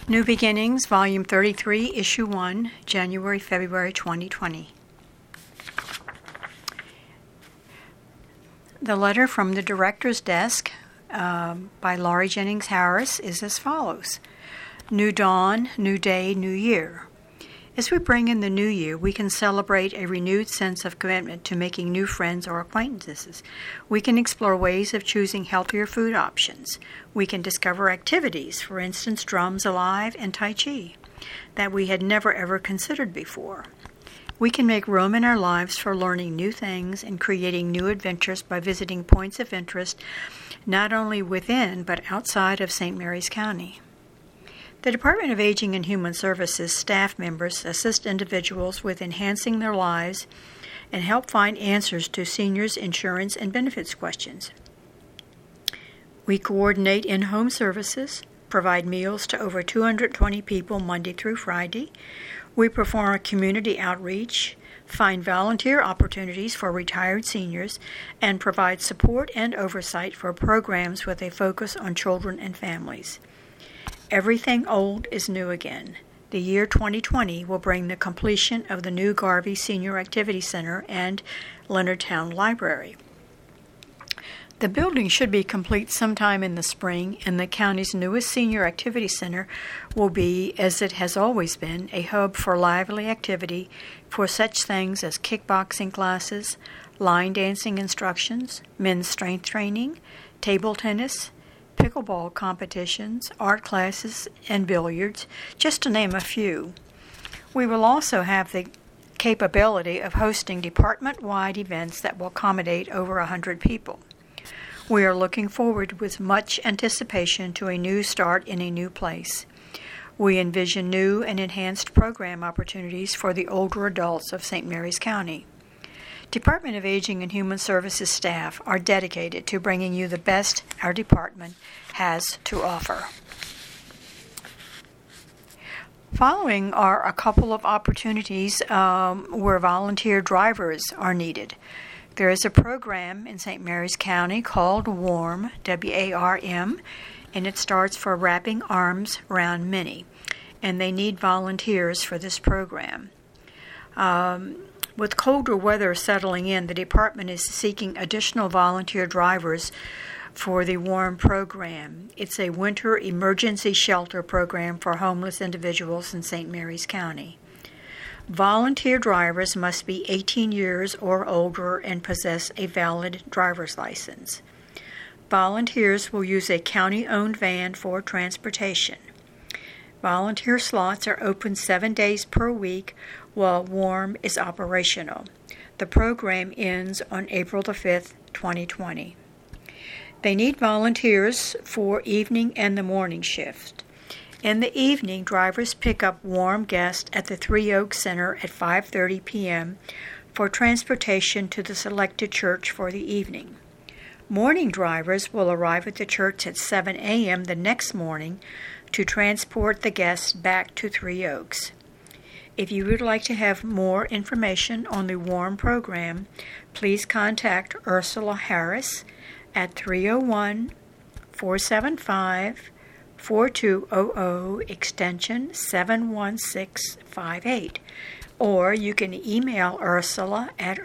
New Beginnings, Volume 33, Issue 1, January-February 2020. The letter from the Director's Desk by Laurie Jennings Harris is as follows. New dawn, new day, new year. As we bring in the new year, we can celebrate a renewed sense of commitment to making new friends or acquaintances. We can explore ways of choosing healthier food options. We can discover activities, for instance, drums alive and Tai Chi, that we had never ever considered before. We can make room in our lives for learning new things and creating new adventures by visiting points of interest not only within but outside of St. Mary's County. The Department of Aging and Human Services staff members assist individuals with enhancing their lives and help find answers to seniors' insurance and benefits questions. We coordinate in-home services, provide meals to over 220 people Monday through Friday. We perform community outreach, find volunteer opportunities for retired seniors, and provide support and oversight for programs with a focus on children and families. Everything old is new again. The year 2020 will bring the completion of the new Garvey Senior Activity Center and Leonardtown Library. The building should be complete sometime in the spring, and the county's newest senior activity center will be, as it has always been, a hub for lively activity for such things as kickboxing classes, line dancing instructions, men's strength training, table tennis, pickleball competitions, art classes, and billiards, just to name a few. We will also have the capability of hosting department-wide events that will accommodate over 100 people. We are looking forward with much anticipation to a new start in a new place. We envision new and enhanced program opportunities for the older adults of St. Mary's County. Department of Aging and Human Services staff are dedicated to bringing you the best our department has to offer. Following are a couple of opportunities where volunteer drivers are needed. There is a program in St. Mary's County called WARM, W-A-R-M, and it starts for Wrapping Arms Around Minnie, and they need volunteers for this program. With colder weather settling in, the department is seeking additional volunteer drivers for the WARM program. It's a winter emergency shelter program for homeless individuals in St. Mary's County. Volunteer drivers must be 18 years or older and possess a valid driver's license. Volunteers will use a county-owned van for transportation. Volunteer slots are open 7 days per week while WARM is operational. The program ends on April the 5th, 2020. They need volunteers for evening and the morning shift. In the evening, drivers pick up WARM guests at the Three Oaks Center at 5:30 p.m. for transportation to the selected church for the evening. Morning drivers will arrive at the church at 7 a.m. the next morning to transport the guests back to Three Oaks. If you would like to have more information on the WARM program, please contact Ursula Harris at 301-475-4200 extension 71658, or you can email Ursula at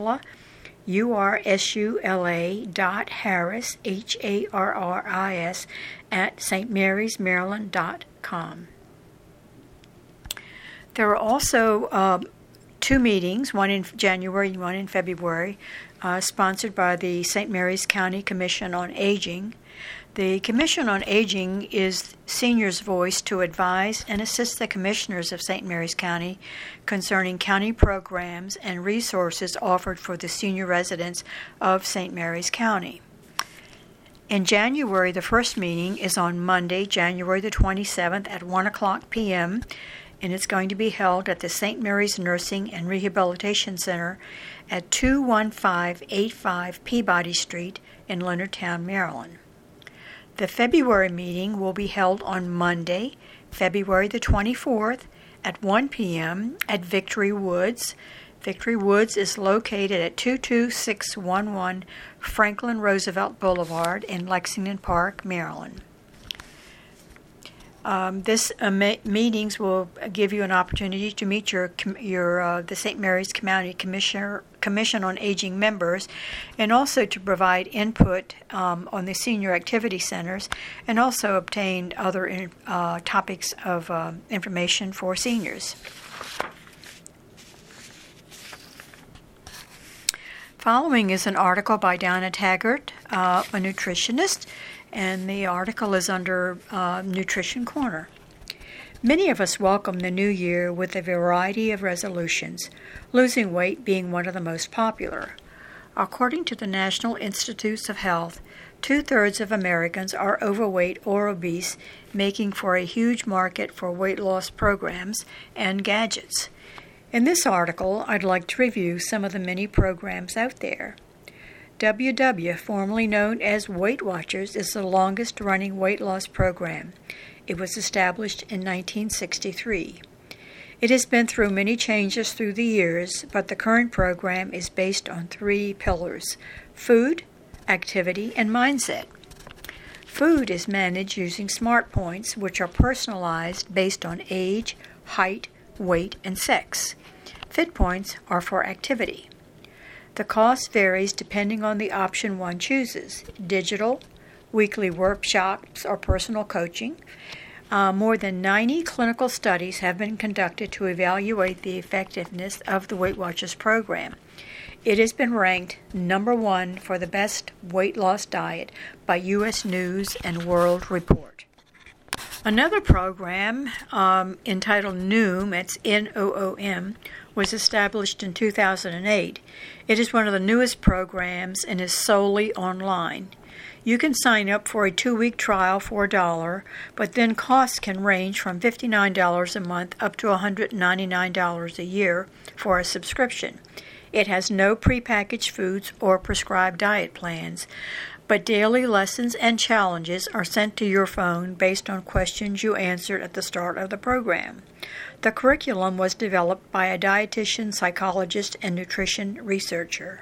ursula.harris, HARRIS, at stmarysmaryland.com. There are also two meetings, one in January and one in February, sponsored by the St. Mary's County Commission on Aging. The Commission on Aging is seniors' voice to advise and assist the commissioners of St. Mary's County concerning county programs and resources offered for the senior residents of St. Mary's County. In January, the first meeting is on Monday, January the 27th at 1 o'clock p.m., and it's going to be held at the St. Mary's Nursing and Rehabilitation Center at 21585 Peabody Street in Leonardtown, Maryland. The February meeting will be held on Monday, February the 24th at 1 p.m. at Victory Woods. Victory Woods is located at 22611 Franklin Roosevelt Boulevard in Lexington Park, Maryland. This meetings will give you an opportunity to meet the St. Mary's County Commission on Aging members, and also to provide input on the senior activity centers, and also obtain other topics of information for seniors. Following is an article by Donna Taggart, a nutritionist, and the article is under Nutrition Corner. Many of us welcome the new year with a variety of resolutions, losing weight being one of the most popular. According to the National Institutes of Health, 2/3 of Americans are overweight or obese, making for a huge market for weight loss programs and gadgets. In this article, I'd like to review some of the many programs out there. WW, formerly known as Weight Watchers, is the longest-running weight loss program. It was established in 1963. It has been through many changes through the years, but the current program is based on 3 pillars: food, activity, and mindset. Food is managed using Smart Points, which are personalized based on age, height, weight, and sex. Fit Points are for activity. The cost varies depending on the option one chooses: digital, weekly workshops, or personal coaching. More than 90 clinical studies have been conducted to evaluate the effectiveness of the Weight Watchers program. It has been ranked number 1 for the best weight loss diet by U.S. News and World Report. Another program entitled Noom, it's Noom, was established in 2008. It is one of the newest programs and is solely online. You can sign up for a 2-week trial for $1, but then costs can range from $59 a month up to $199 a year for a subscription. It has no prepackaged foods or prescribed diet plans, but daily lessons and challenges are sent to your phone based on questions you answered at the start of the program. The curriculum was developed by a dietitian, psychologist, and nutrition researcher.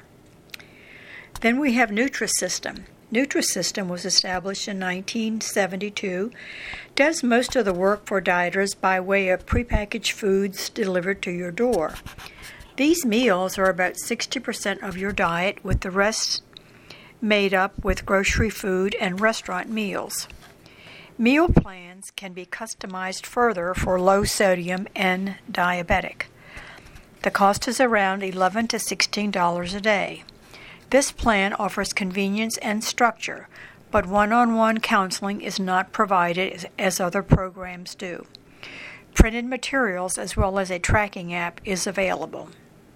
Then we have Nutrisystem. Nutrisystem was established in 1972, does most of the work for dieters by way of prepackaged foods delivered to your door. These meals are about 60% of your diet, with the rest made up with grocery food and restaurant meals. Meal plans can be customized further for low sodium and diabetic. The cost is around $11 to $16 a day. This plan offers convenience and structure, but one-on-one counseling is not provided as other programs do. Printed materials as well as a tracking app is available.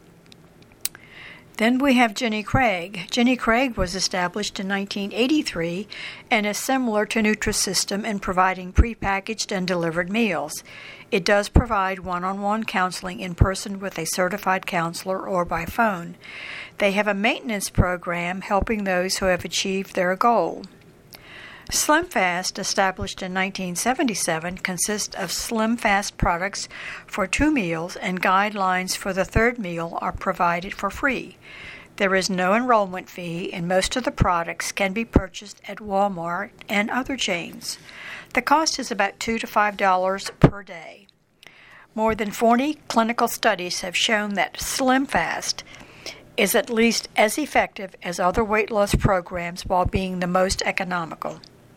Then we have Jenny Craig. Jenny Craig was established in 1983 and is similar to Nutrisystem in providing prepackaged and delivered meals. It does provide one-on-one counseling in person with a certified counselor or by phone. They have a maintenance program helping those who have achieved their goal. SlimFast, established in 1977, consists of SlimFast products for 2 meals, and guidelines for the 3rd meal are provided for free. There is no enrollment fee, and most of the products can be purchased at Walmart and other chains. The cost is about $2 to $5 per day. More than 40 clinical studies have shown that SlimFast is at least as effective as other weight loss programs while being the most economical.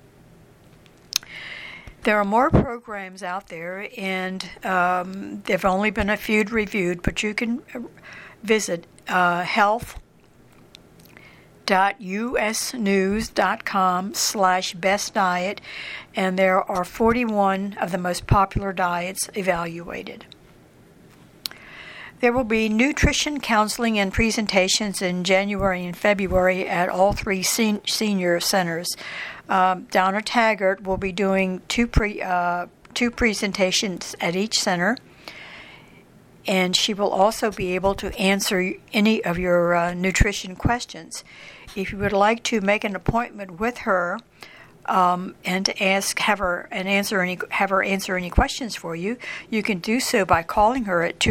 There are more programs out there, and there have only been a few reviewed, but you can visit health.usnews.com/bestdiet, and there are 41 of the most popular diets evaluated. There will be nutrition counseling and presentations in January and February at all 3 senior centers. Donna Taggart will be doing two presentations at each center, and she will also be able to answer any of your nutrition questions. If you would like to make an appointment with her and to have her answer any questions for you, you can do so by calling her at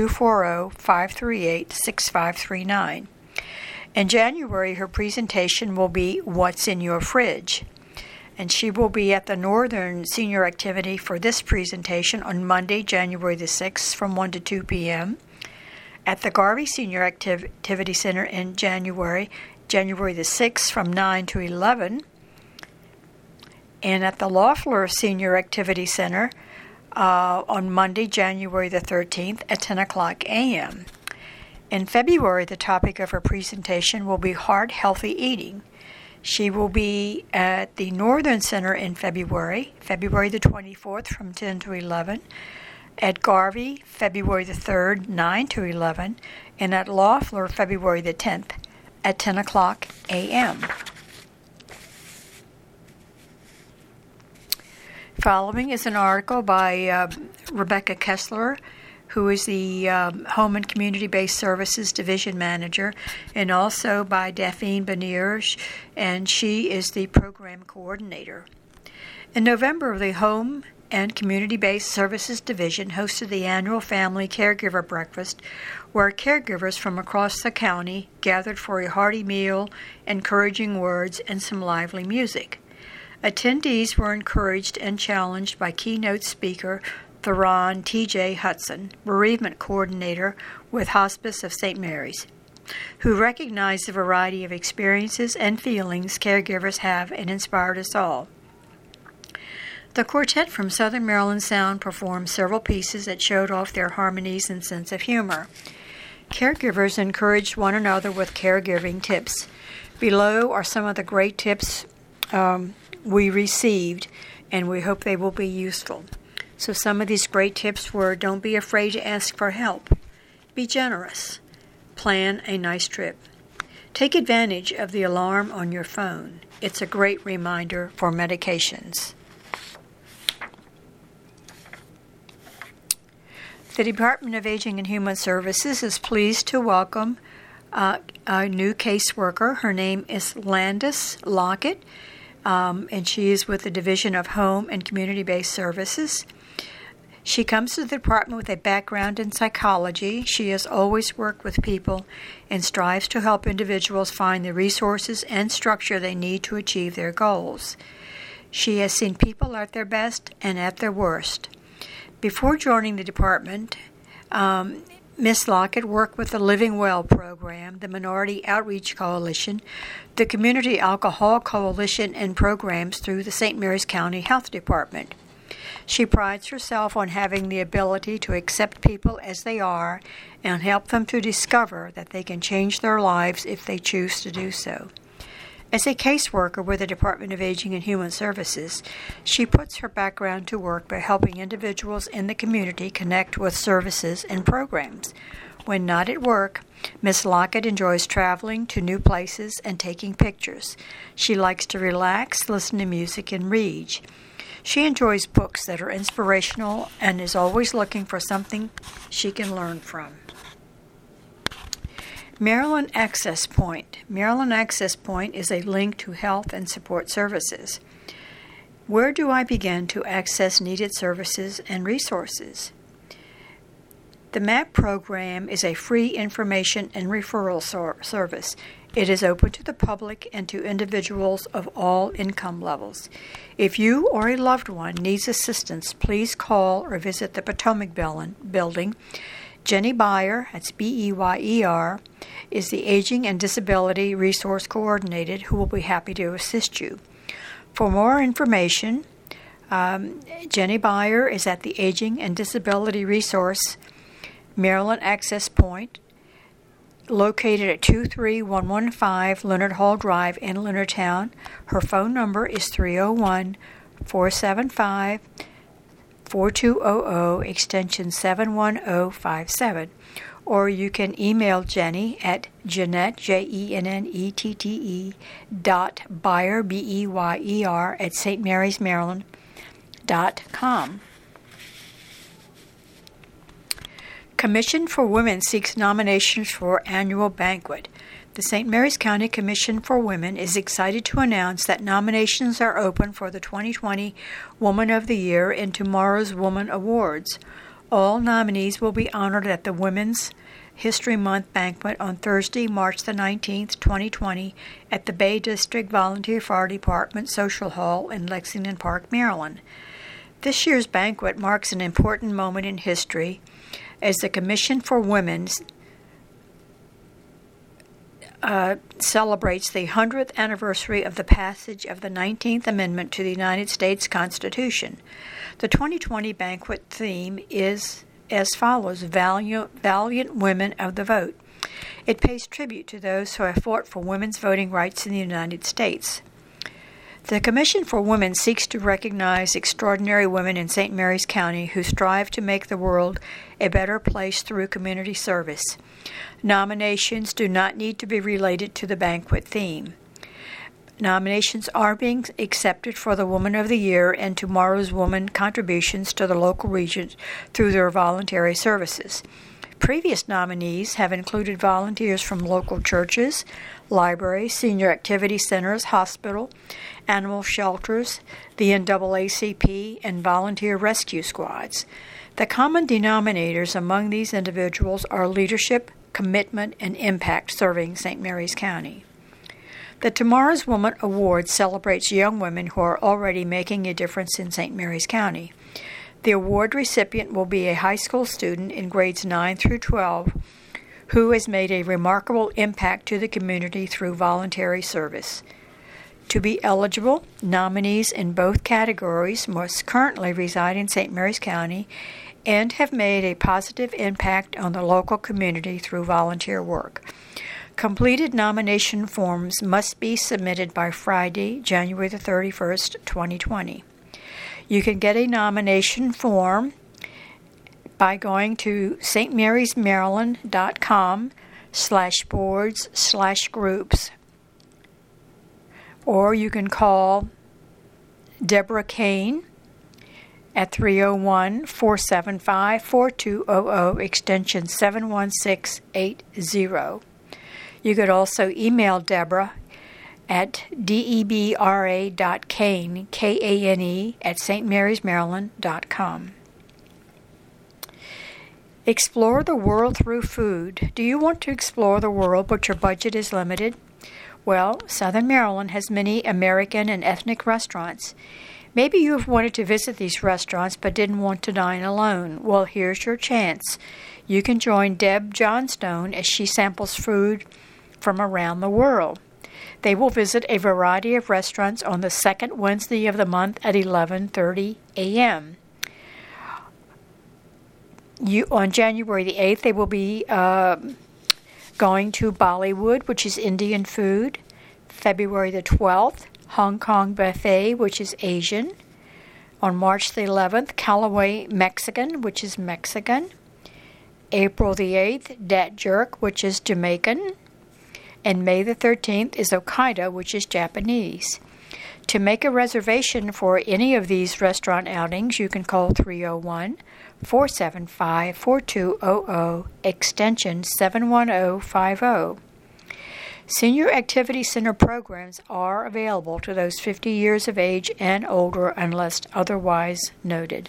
240-538-6539. In January, her presentation will be What's in Your Fridge. and she will be at the Northern Senior Activity for this presentation on Monday, January the 6th from 1 to 2 p.m., at the Garvey Senior Activity Center in January the 6th from 9 to 11, and at the Loeffler Senior Activity Center on Monday, January the 13th at 10 o'clock a.m. In February, the topic of her presentation will be heart-healthy eating. She will be at the Northern Center in February the 24th from 10 to 11, at Garvey, February the 3rd, 9 to 11, and at Loeffler, February the 10th at 10 o'clock a.m. Following is an article by Rebecca Kessler, who is the Home and Community-Based Services Division Manager, and also by Daphne Beniers, and she is the Program Coordinator. In November, the Home and Community-Based Services Division hosted the annual Family Caregiver Breakfast, where caregivers from across the county gathered for a hearty meal, encouraging words, and some lively music. Attendees were encouraged and challenged by keynote speaker Theron T.J. Hudson, bereavement coordinator with Hospice of St. Mary's, who recognized the variety of experiences and feelings caregivers have and inspired us all. The quartet from Southern Maryland Sound performed several pieces that showed off their harmonies and sense of humor. Caregivers encouraged one another with caregiving tips. Below are some of the great tips we received, and we hope they will be useful. So some of these great tips were: don't be afraid to ask for help. Be generous. Plan a nice trip. Take advantage of the alarm on your phone. It's a great reminder for medications. The Department of Aging and Human Services is pleased to welcome a new caseworker. Her name is Landis Lockett, and she is with the Division of Home and Community-Based Services. She comes to the department with a background in psychology. She has always worked with people and strives to help individuals find the resources and structure they need to achieve their goals. She has seen people at their best and at their worst. Before joining the department, Ms. Lockett worked with the Living Well program, the Minority Outreach Coalition, the Community Alcohol Coalition, and programs through the St. Mary's County Health Department. She prides herself on having the ability to accept people as they are and help them to discover that they can change their lives if they choose to do so. As a caseworker with the Department of Aging and Human Services, she puts her background to work by helping individuals in the community connect with services and programs. When not at work, Ms. Lockett enjoys traveling to new places and taking pictures. She likes to relax, listen to music, and read. She enjoys books that are inspirational and is always looking for something she can learn from. Maryland Access Point. Maryland Access Point is a link to health and support services. Where do I begin to access needed services and resources? The MAP program is a free information and referral service. It is open to the public and to individuals of all income levels. If you or a loved one needs assistance, please call or visit the Potomac Building. Jenny Beyer, that's B-E-Y-E-R, is the Aging and Disability Resource Coordinator who will be happy to assist you. For more information, Jenny Beyer is at the Aging and Disability Resource Maryland Access Point, located at 23115 Leonard Hall Drive in Leonardtown. Her phone number is 301-475-4200, extension 71057. Or you can email Jenny at Jeanette, Jennette, .Beyer, B-E-Y-E-R, at stmarysmaryland.com. Commission for Women seeks nominations for annual banquet. The St. Mary's County Commission for Women is excited to announce that nominations are open for the 2020 Woman of the Year and tomorrow's Woman Awards. All nominees will be honored at the Women's History Month banquet on Thursday, March the 19th, 2020 at the Bay District Volunteer Fire Department Social Hall in Lexington Park, Maryland. This year's banquet marks an important moment in history as the Commission for Women celebrates the 100th anniversary of the passage of the 19th Amendment to the United States Constitution. The 2020 banquet theme is as follows: Valiant Women of the Vote. It pays tribute to those who have fought for women's voting rights in the United States. The Commission for Women seeks to recognize extraordinary women in St. Mary's County who strive to make the world a better place through community service. Nominations do not need to be related to the banquet theme. Nominations are being accepted for the Woman of the Year and Tomorrow's Woman contributions to the local region through their voluntary services. Previous nominees have included volunteers from local churches, libraries, senior activity centers, hospital, animal shelters, the NAACP, and volunteer rescue squads. The common denominators among these individuals are leadership, commitment, and impact serving St. Mary's County. The Tomorrow's Woman Award celebrates young women who are already making a difference in St. Mary's County. The award recipient will be a high school student in grades 9 through 12 who has made a remarkable impact to the community through voluntary service. To be eligible, nominees in both categories must currently reside in St. Mary's County and have made a positive impact on the local community through volunteer work. Completed nomination forms must be submitted by Friday, January the 31st, 2020. You can get a nomination form by going to stmarysmaryland.com/boards/groups, or you can call Deborah Kane at 301-475-4200, extension 71680. You could also email Deborah at debra.kane, Kane, at stmarysmaryland.com. Explore the world through food. Do you want to explore the world but your budget is limited? Well, Southern Maryland has many American and ethnic restaurants. Maybe you have wanted to visit these restaurants but didn't want to dine alone. Well, here's your chance. You can join Deb Johnstone as she samples food from around the world. They will visit a variety of restaurants on the second Wednesday of the month at 11:30 a.m. On January the 8th, they will be going to Bollywood, which is Indian food. February the 12th, Hong Kong Buffet, which is Asian. On March the 11th, Callaway Mexican, which is Mexican. April the 8th, Dat Jerk, which is Jamaican. And May the 13th is Okada, which is Japanese. To make a reservation for any of these restaurant outings, you can call 301-475-4200, extension 71050. Senior Activity Center programs are available to those 50 years of age and older unless otherwise noted.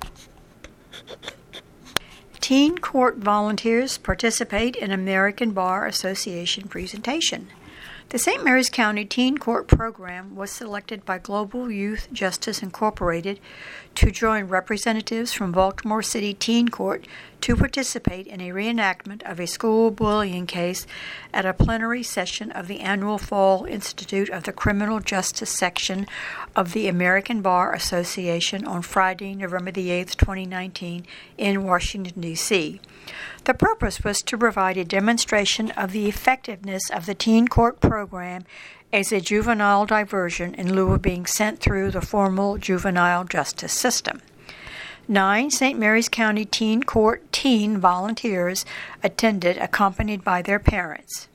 Teen Court volunteers participate in American Bar Association presentation. The St. Mary's County Teen Court program was selected by Global Youth Justice Incorporated to join representatives from Baltimore City Teen Court to participate in a reenactment of a school bullying case at a plenary session of the annual Fall Institute of the Criminal Justice section of the American Bar Association on Friday, November the 8th, 2019, in Washington, D.C. The purpose was to provide a demonstration of the effectiveness of the Teen Court program as a juvenile diversion in lieu of being sent through the formal juvenile justice system. 9 St. Mary's County Teen Court teen volunteers attended, accompanied by their parents.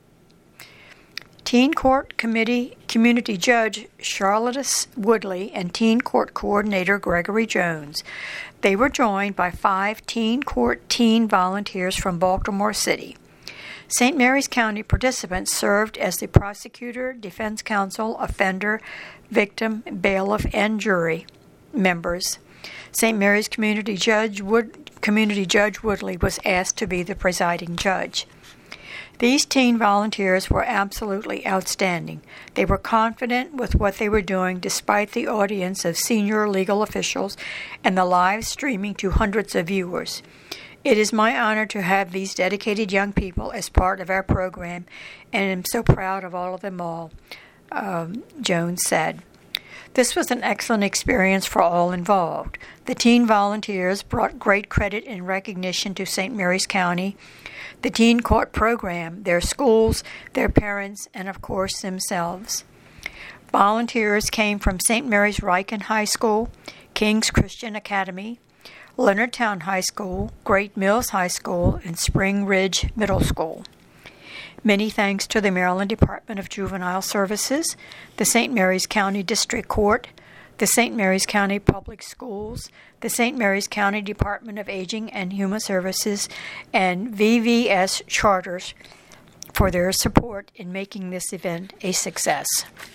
Teen Court Community Judge Charlotte Woodley and Teen Court Coordinator Gregory Jones. They were joined by 5 Teen Court teen volunteers from Baltimore City. St. Mary's County participants served as the prosecutor, defense counsel, offender, victim, bailiff, and jury members. St. Mary's Community Judge Woodley was asked to be the presiding judge. These teen volunteers were absolutely outstanding. They were confident with what they were doing despite the audience of senior legal officials and the live streaming to hundreds of viewers. It is my honor to have these dedicated young people as part of our program, and I'm so proud of all of them all, Jones said. This was an excellent experience for all involved. The teen volunteers brought great credit and recognition to St. Mary's County, the Teen Court program, their schools, their parents, and of course themselves. Volunteers came from St. Mary's Riken High School, King's Christian Academy, Leonardtown High School, Great Mills High School, and Spring Ridge Middle School. Many thanks to the Maryland Department of Juvenile Services, the St. Mary's County District Court, the St. Mary's County Public Schools, the St. Mary's County Department of Aging and Human Services, and VVS Charters for their support in making this event a success.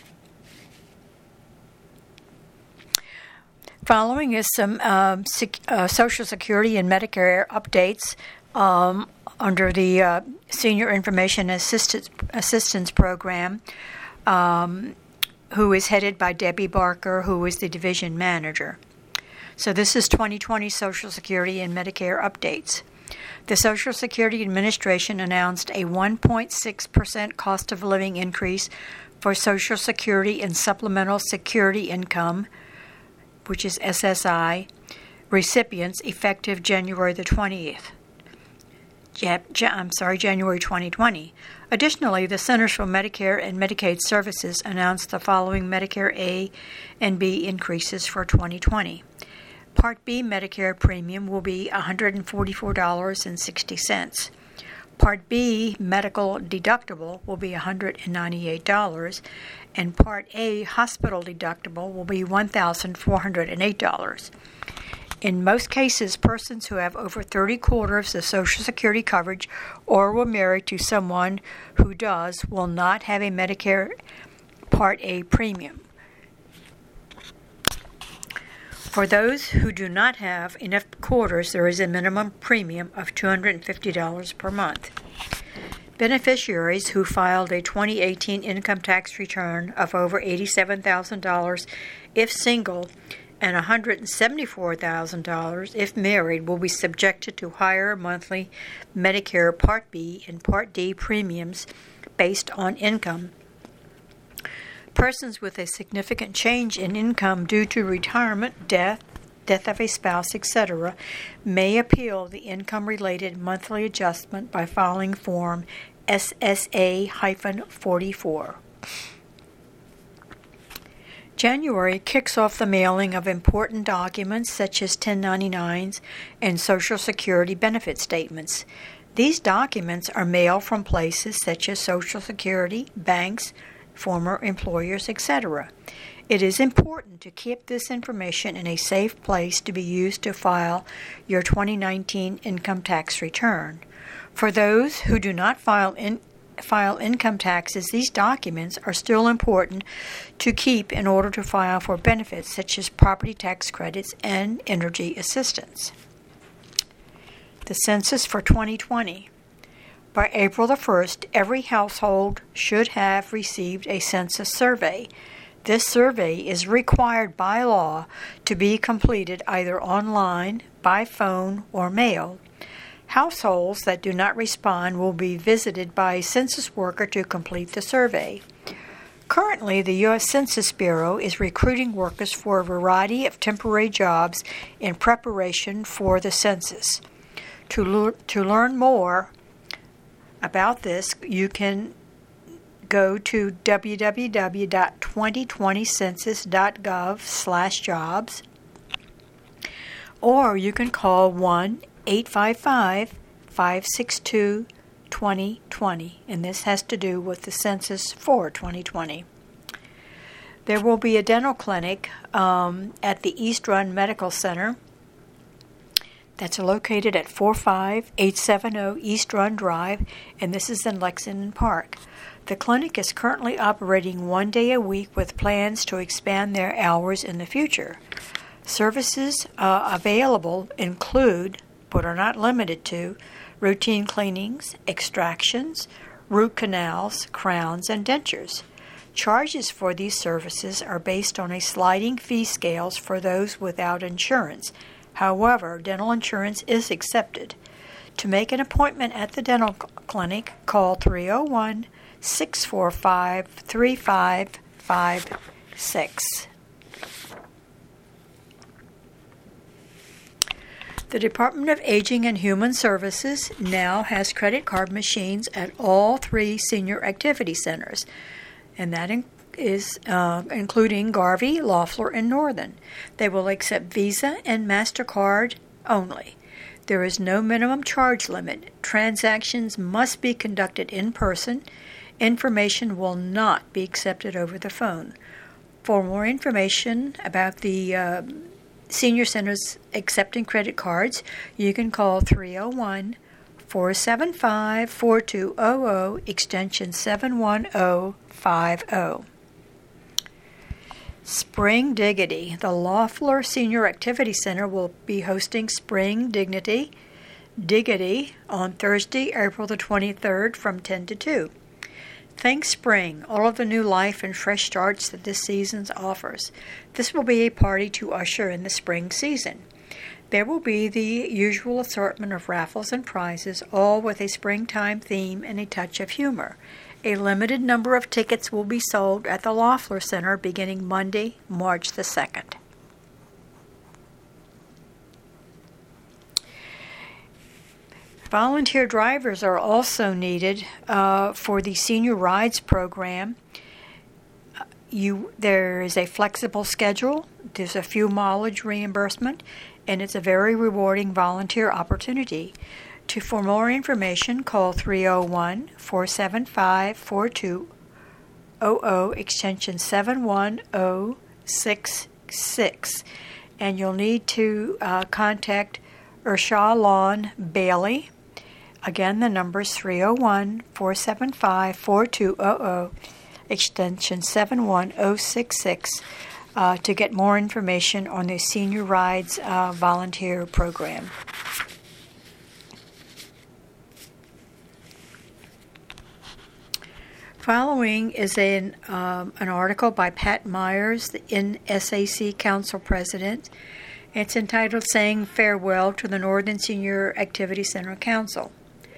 Following is some Social Security and Medicare updates under the Senior Information Assistance Program, who is headed by Debbie Barker, who is the division manager. So this is 2020 Social Security and Medicare updates. The Social Security Administration announced a 1.6% cost of living increase for Social Security and Supplemental Security Income, which is SSI, recipients effective January the 20th. January 2020. Additionally, the Centers for Medicare and Medicaid Services announced the following Medicare A and B increases for 2020. Part B Medicare premium will be $144.60. Part B medical deductible will be $198, and Part A hospital deductible will be $1,408. In most cases, persons who have over 30 quarters of Social Security coverage or were married to someone who does will not have a Medicare Part A premium. For those who do not have enough quarters, there is a minimum premium of $250 per month. Beneficiaries who filed a 2018 income tax return of over $87,000 if single and $174,000 if married will be subjected to higher monthly Medicare Part B and Part D premiums based on income. Persons with a significant change in income due to retirement, death of a spouse, etc., may appeal the income-related monthly adjustment by filing Form SSA-44. January kicks off the mailing of important documents such as 1099s and Social Security benefit statements. These documents are mailed from places such as Social Security, banks, former employers, etc. It is important to keep this information in a safe place to be used to file your 2019 income tax return. For those who do not file income taxes, these documents are still important to keep in order to file for benefits such as property tax credits and energy assistance. The census for 2020. By April the 1st, every household should have received a census survey. This survey is required by law to be completed either online, by phone, or mail. Households that do not respond will be visited by a census worker to complete the survey. Currently, the U.S. Census Bureau is recruiting workers for a variety of temporary jobs in preparation for the census. To learn more about this, you can go to www.2020census.gov/jobs, or you can call 1-855-562-2020, and this has to do with the census for 2020. There will be a dental clinic at the East Run Medical Center that's located at 45870 East Run Drive, and this is in Lexington Park. The clinic is currently operating 1 day a week with plans to expand their hours in the future. Services available include, but are not limited to, routine cleanings, extractions, root canals, crowns, and dentures. Charges for these services are based on a sliding fee scales for those without insurance. However, dental insurance is accepted. To make an appointment at the dental clinic, call 301-645-3556. The Department of Aging and Human Services now has credit card machines at all 3 senior activity centers, and that is including Garvey, Loeffler, and Northern. They will accept Visa and MasterCard only. There is no minimum charge limit. Transactions must be conducted in person. Information will not be accepted over the phone. For more information about the senior centers accepting credit cards, you can call 301-475-4200, extension 71050. Spring Diggity. The Loeffler Senior Activity Center will be hosting Spring Diggity on Thursday, April the 23rd from 10 to 2. Thank spring, all of the new life and fresh starts that this season offers. This will be a party to usher in the spring season. There will be the usual assortment of raffles and prizes, all with a springtime theme and a touch of humor. A limited number of tickets will be sold at the Loeffler Center beginning Monday, March the 2nd. Volunteer drivers are also needed for the Senior Rides program. There is a flexible schedule, there's a few mileage reimbursement, and it's a very rewarding volunteer opportunity. For more information, call 301-475-4200, extension 71066. And you'll need to contact Ershaw Lawn Bailey. Again, the number is 301-475-4200, extension 71066, to get more information on the Senior Rides volunteer program. Following is an article by Pat Myers, the NSAC Council President. It's entitled Saying Farewell to the Northern Senior Activity Center Council.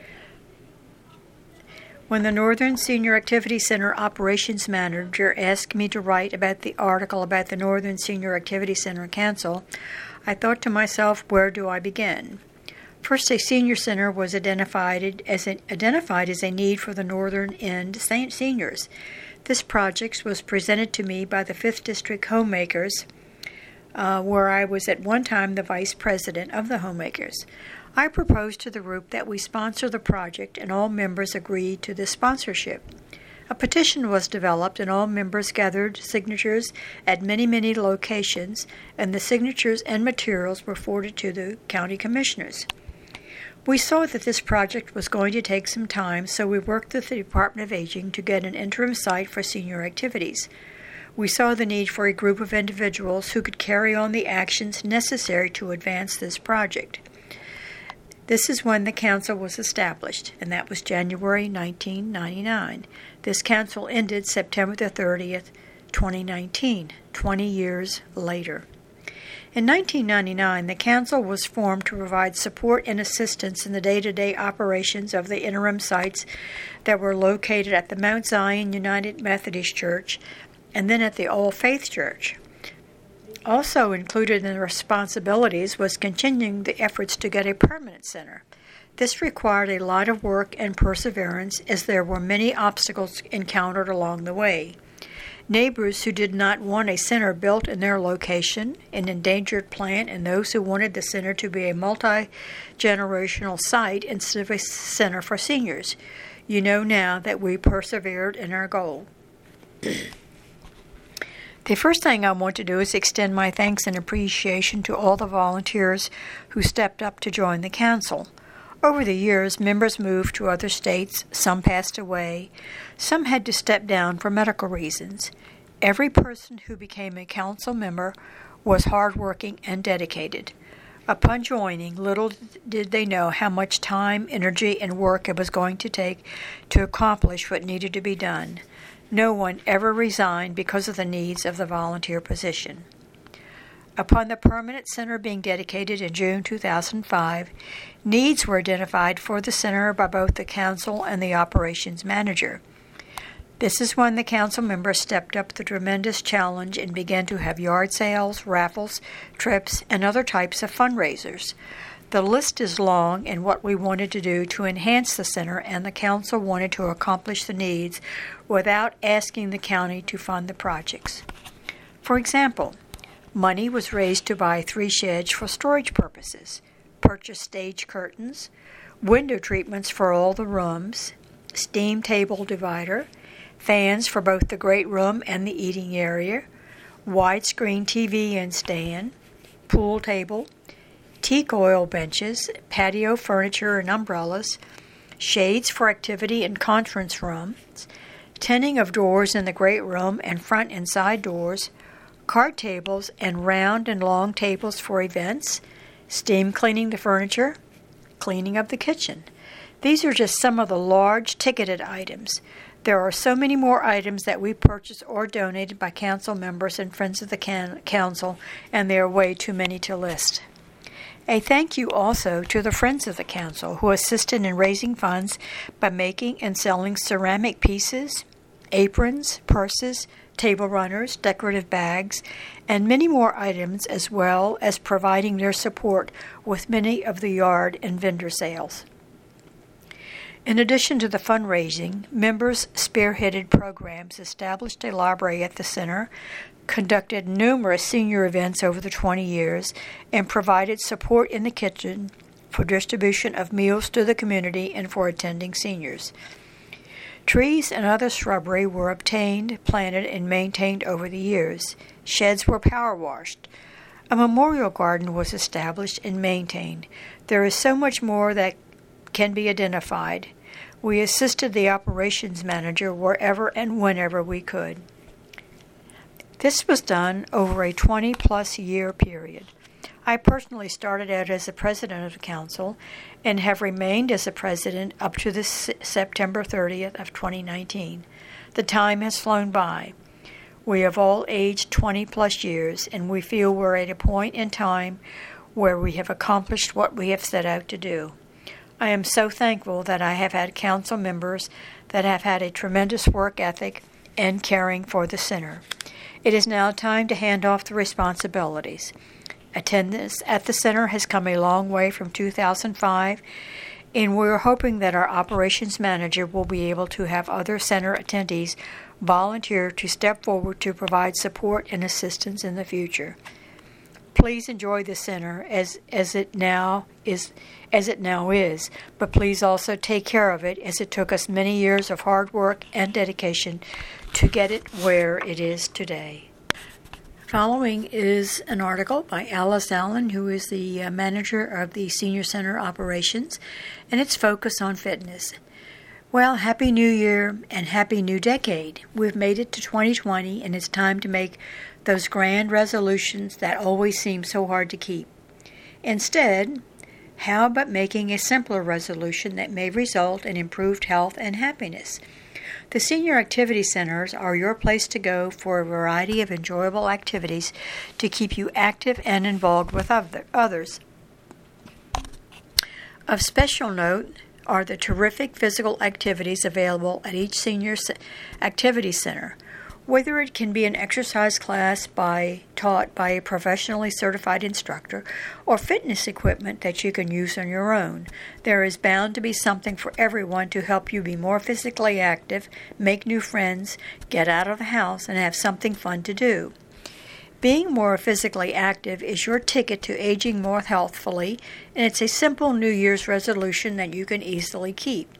When the Northern Senior Activity Center Operations Manager asked me to write about the article about the Northern Senior Activity Center Council, I thought to myself, where do I begin? First, a senior center was identified as a need for the Northern End seniors. This project was presented to me by the 5th District Homemakers, where I was at one time the vice president of the Homemakers. I proposed to the group that we sponsor the project, and all members agreed to this sponsorship. A petition was developed, and all members gathered signatures at many locations, and the signatures and materials were forwarded to the county commissioners. We saw that this project was going to take some time, so we worked with the Department of Aging to get an interim site for senior activities. We saw the need for a group of individuals who could carry on the actions necessary to advance this project. This is when the council was established, and that was January 1999. This council ended September the 30th, 2019, 20 years later. In 1999, the council was formed to provide support and assistance in the day-to-day operations of the interim sites that were located at the Mount Zion United Methodist Church and then at the All Faith Church. Also included in the responsibilities was continuing the efforts to get a permanent center. This required a lot of work and perseverance, as there were many obstacles encountered along the way. Neighbors who did not want a center built in their location, an endangered plant, and those who wanted the center to be a multi-generational site instead of a center for seniors. You know now that we persevered in our goal. The first thing I want to do is extend my thanks and appreciation to all the volunteers who stepped up to join the council. Over the years, members moved to other states, some passed away, some had to step down for medical reasons. Every person who became a council member was hardworking and dedicated. Upon joining, little did they know how much time, energy, and work it was going to take to accomplish what needed to be done. No one ever resigned because of the needs of the volunteer position. Upon the permanent center being dedicated in June 2005, needs were identified for the center by both the council and the operations manager. This is when the council members stepped up the tremendous challenge and began to have yard sales, raffles, trips, and other types of fundraisers. The list is long in what we wanted to do to enhance the center, and the council wanted to accomplish the needs without asking the county to fund the projects. For example, money was raised to buy 3 sheds for storage purposes, purchase stage curtains, window treatments for all the rooms, steam table divider, fans for both the great room and the eating area, widescreen TV and stand, pool table, teak oil benches, patio furniture and umbrellas, shades for activity and conference rooms, tinting of doors in the great room and front and side doors, card tables and round and long tables for events, steam cleaning the furniture, cleaning of the kitchen. These are just some of the large ticketed items. There are so many more items that we purchased or donated by council members and friends of the council, and there are way too many to list. A thank you also to the friends of the council who assisted in raising funds by making and selling ceramic pieces, aprons, purses, table runners, decorative bags, and many more items, as well as providing their support with many of the yard and vendor sales. In addition to the fundraising, members spearheaded programs, established a library at the center, conducted numerous senior events over the 20 years, and provided support in the kitchen for distribution of meals to the community and for attending seniors. Trees and other shrubbery were obtained, planted, and maintained over the years. Sheds were power washed. A memorial garden was established and maintained. There is so much more that can be identified. We assisted the operations manager wherever and whenever we could. This was done over a 20-plus year period. I personally started out as the president of the council and have remained as the president up to this September 30th of 2019. The time has flown by. We have all aged 20-plus years, and we feel we're at a point in time where we have accomplished what we have set out to do. I am so thankful that I have had council members that have had a tremendous work ethic and caring for the center. It is now time to hand off the responsibilities. Attendance at the center has come a long way from 2005, and we're hoping that our operations manager will be able to have other center attendees volunteer to step forward to provide support and assistance in the future. Please enjoy the center as it now is, but please also take care of it, as it took us many years of hard work and dedication to get it where it is today. Following is an article by Alice Allen, who is the manager of the Senior Center Operations, and it's focused on fitness. Well, Happy New Year and Happy New Decade. We've made it to 2020, and it's time to make those grand resolutions that always seem so hard to keep. Instead, how about making a simpler resolution that may result in improved health and happiness? The Senior Activity Centers are your place to go for a variety of enjoyable activities to keep you active and involved with others. Of special note are the terrific physical activities available at each Senior Activity Center. Whether it can be an exercise class taught by a professionally certified instructor or fitness equipment that you can use on your own, there is bound to be something for everyone to help you be more physically active, make new friends, get out of the house, and have something fun to do. Being more physically active is your ticket to aging more healthfully, and it's a simple New Year's resolution that you can easily keep.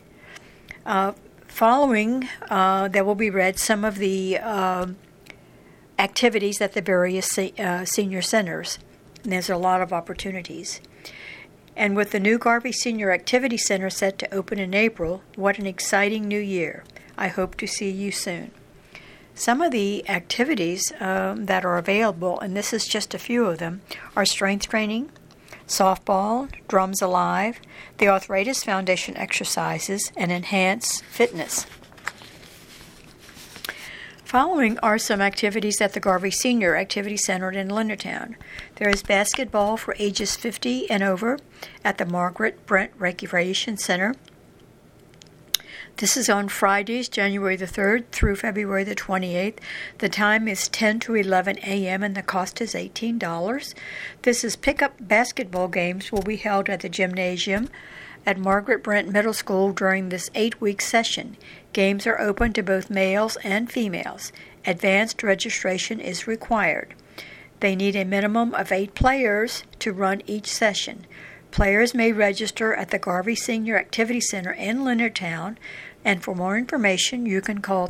Following, there will be read some of the activities at the various senior centers. And there's a lot of opportunities. And with the new Garvey Senior Activity Center set to open in April, what an exciting new year. I hope to see you soon. Some of the activities that are available, and this is just a few of them, are strength training, softball, drums alive, the Arthritis Foundation exercises, and enhanced fitness. Following are some activities at the Garvey Senior Activity Center in Leonardtown. There is basketball for ages 50 and over at the Margaret Brent Recreation Center. This is on Fridays, January the 3rd through February the 28th. The time is 10 to 11 a.m. and the cost is $18. This is pickup basketball games will be held at the gymnasium at Margaret Brent Middle School during this 8-week session. Games are open to both males and females. Advanced registration is required. They need a minimum of 8 players to run each session. Players may register at the Garvey Senior Activity Center in Leonardtown, and for more information, you can call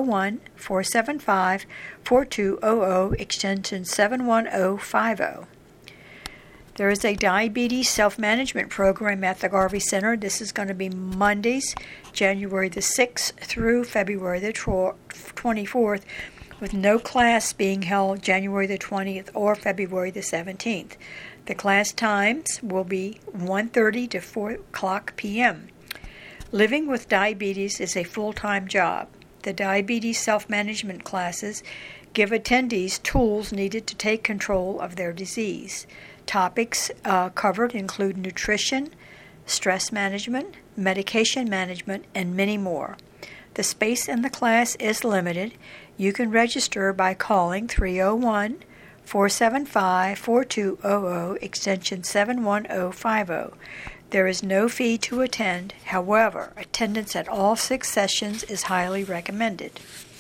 301-475-4200, extension 71050. There is a diabetes self-management program at the Garvey Center. This is going to be Mondays, January the 6th through February the 24th, with no class being held January the 20th or February the 17th. The class times will be 1:30 to 4 o'clock p.m. Living with diabetes is a full-time job. The diabetes self-management classes give attendees tools needed to take control of their disease. Topics covered include nutrition, stress management, medication management, and many more. The space in the class is limited. You can register by calling 301-475-4200, extension 71050. There is no fee to attend. However, attendance at all 6 sessions is highly recommended.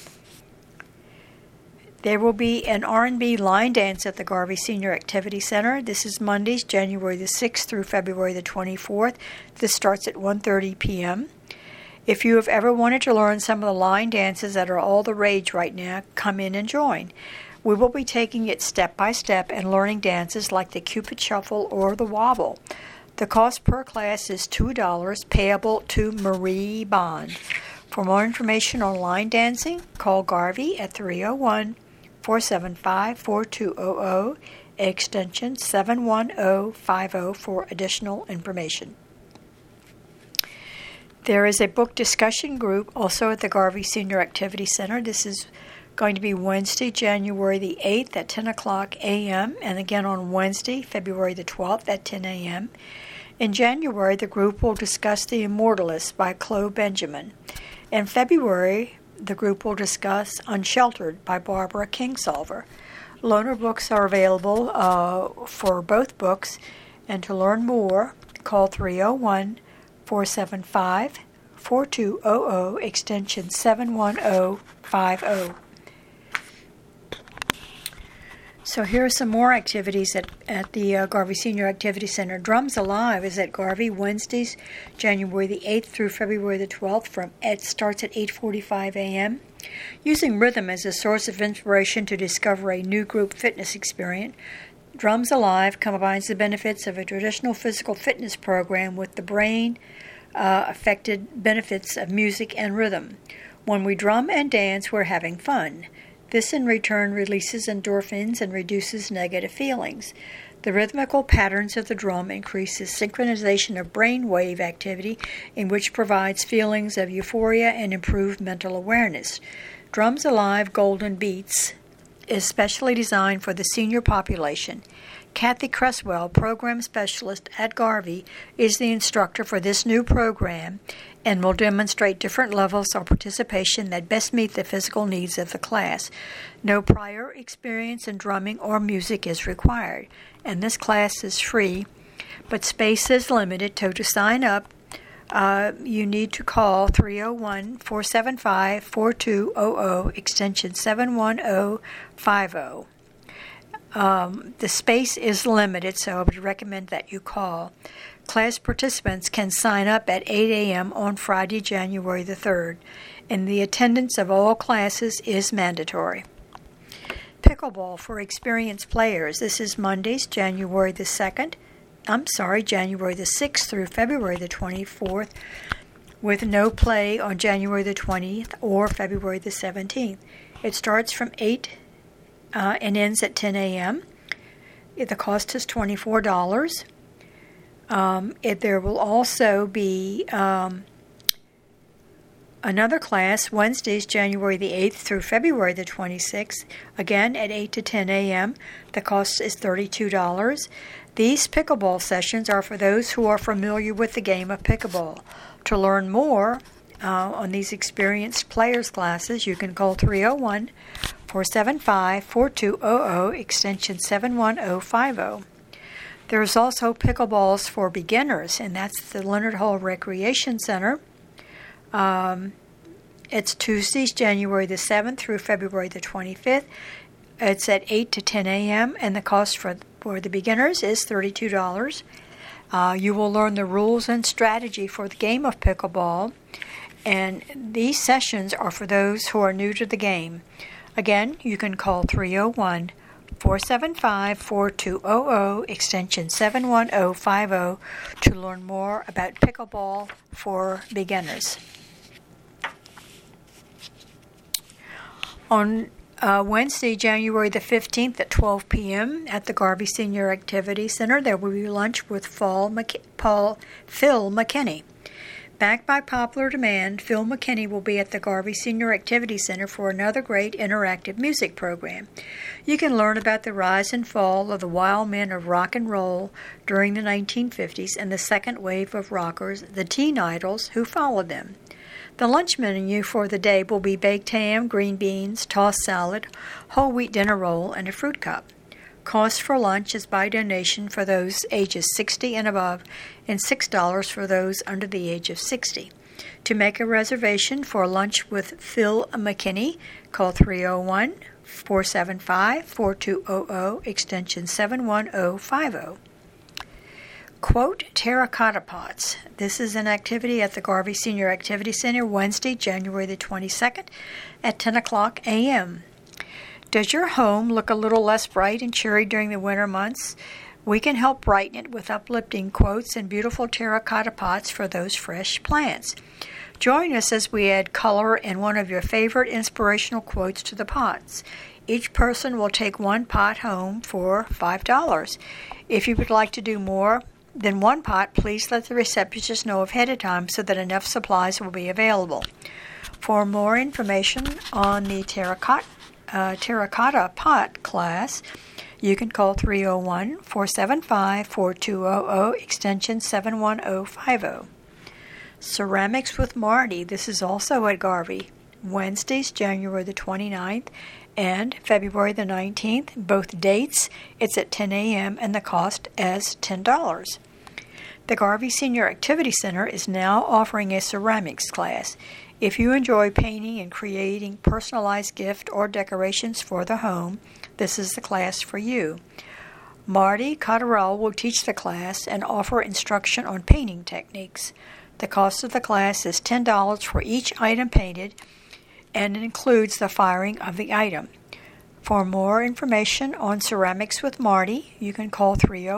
There will be an R&B line dance at the Garvey Senior Activity Center. This is Mondays, January the 6th through February the 24th. This starts at 1:30 p.m. If you have ever wanted to learn some of the line dances that are all the rage right now, come in and join. We will be taking it step by step and learning dances like the Cupid Shuffle or the Wobble. The cost per class is $2, payable to Marie Bond. For more information on line dancing, call Garvey at 301-475-4200, extension 71050 for additional information. There is a book discussion group also at the Garvey Senior Activity Center. This is going to be Wednesday, January the 8th at 10 o'clock a.m. and again on Wednesday, February the 12th at 10 a.m. In January, the group will discuss The Immortalist by Chloe Benjamin. In February, the group will discuss Unsheltered by Barbara Kingsolver. Loaner books are available for both books, and to learn more, call 301-475-4200, extension 71050. So here are some more activities at the Garvey Senior Activity Center. Drums Alive is at Garvey Wednesdays, January the 8th through February the 12th. It starts at 8:45 a.m. Using rhythm as a source of inspiration to discover a new group fitness experience, Drums Alive combines the benefits of a traditional physical fitness program with the brain affected benefits of music and rhythm. When we drum and dance, we're having fun. This in return releases endorphins and reduces negative feelings. The rhythmical patterns of the drum increases synchronization of brain wave activity, in which provides feelings of euphoria and improved mental awareness. Drums Alive Golden Beats is specially designed for the senior population. Kathy Cresswell, program specialist at Garvey, is the instructor for this new program and will demonstrate different levels of participation that best meet the physical needs of the class. No prior experience in drumming or music is required, and this class is free, but space is limited, so to sign up, you need to call 301-475-4200, extension 71050. The space is limited, so I would recommend that you call. Class participants can sign up at 8 a.m. on Friday, January the 3rd, and the attendance of all classes is mandatory. Pickleball for experienced players. This is Mondays, January the 6th through February the 24th, with no play on January the 20th or February the 17th. It starts from 8 and ends at 10 a.m. The cost is $24. There will also be another class Wednesdays, January the 8th through February the 26th, again at 8 to 10 a.m. The cost is $32. These pickleball sessions are for those who are familiar with the game of pickleball. To learn more on these experienced players classes, you can call 301-475-4200, extension 71050. There's also pickleballs for beginners, and that's the Leonard Hall Recreation Center. It's Tuesdays, January the 7th through February the 25th. It's at 8 to 10 a.m., and the cost for the beginners is $32. You will learn the rules and strategy for the game of pickleball, and these sessions are for those who are new to the game. Again, you can call 301-475-4200, extension 71050, to learn more about pickleball for beginners. On Wednesday, January the 15th at 12 p.m. at the Garvey Senior Activity Center, there will be lunch with Phil McKinney. Backed by popular demand, Phil McKinney will be at the Garvey Senior Activity Center for another great interactive music program. You can learn about the rise and fall of the wild men of rock and roll during the 1950s and the second wave of rockers, the teen idols, who followed them. The lunch menu for the day will be baked ham, green beans, tossed salad, whole wheat dinner roll, and a fruit cup. Cost for lunch is by donation for those ages 60 and above, and $6 for those under the age of 60. To make a reservation for lunch with Phil McKinney, call 301-475-4200, extension 71050. Quote terracotta pots. This is an activity at the Garvey Senior Activity Center Wednesday, January the 22nd at 10 o'clock a.m. Does your home look a little less bright and cheery during the winter months? We can help brighten it with uplifting quotes and beautiful terracotta pots for those fresh plants. Join us as we add color and one of your favorite inspirational quotes to the pots. Each person will take one pot home for $5. If you would like to do more than one pot, please let the receptionist know ahead of time so that enough supplies will be available. For more information on the terracotta pot class, you can call 301-475-4200, extension 71050. Ceramics with Marty. This is also at Garvey. Wednesdays, January the 29th and February the 19th. Both dates, it's at 10 a.m. and the cost is $10. The Garvey Senior Activity Center is now offering a ceramics class. If you enjoy painting and creating personalized gift or decorations for the home, this is the class for you. Marty Cotterell will teach the class and offer instruction on painting techniques. The cost of the class is $10 for each item painted, and it includes the firing of the item. For more information on Ceramics with Marty, you can call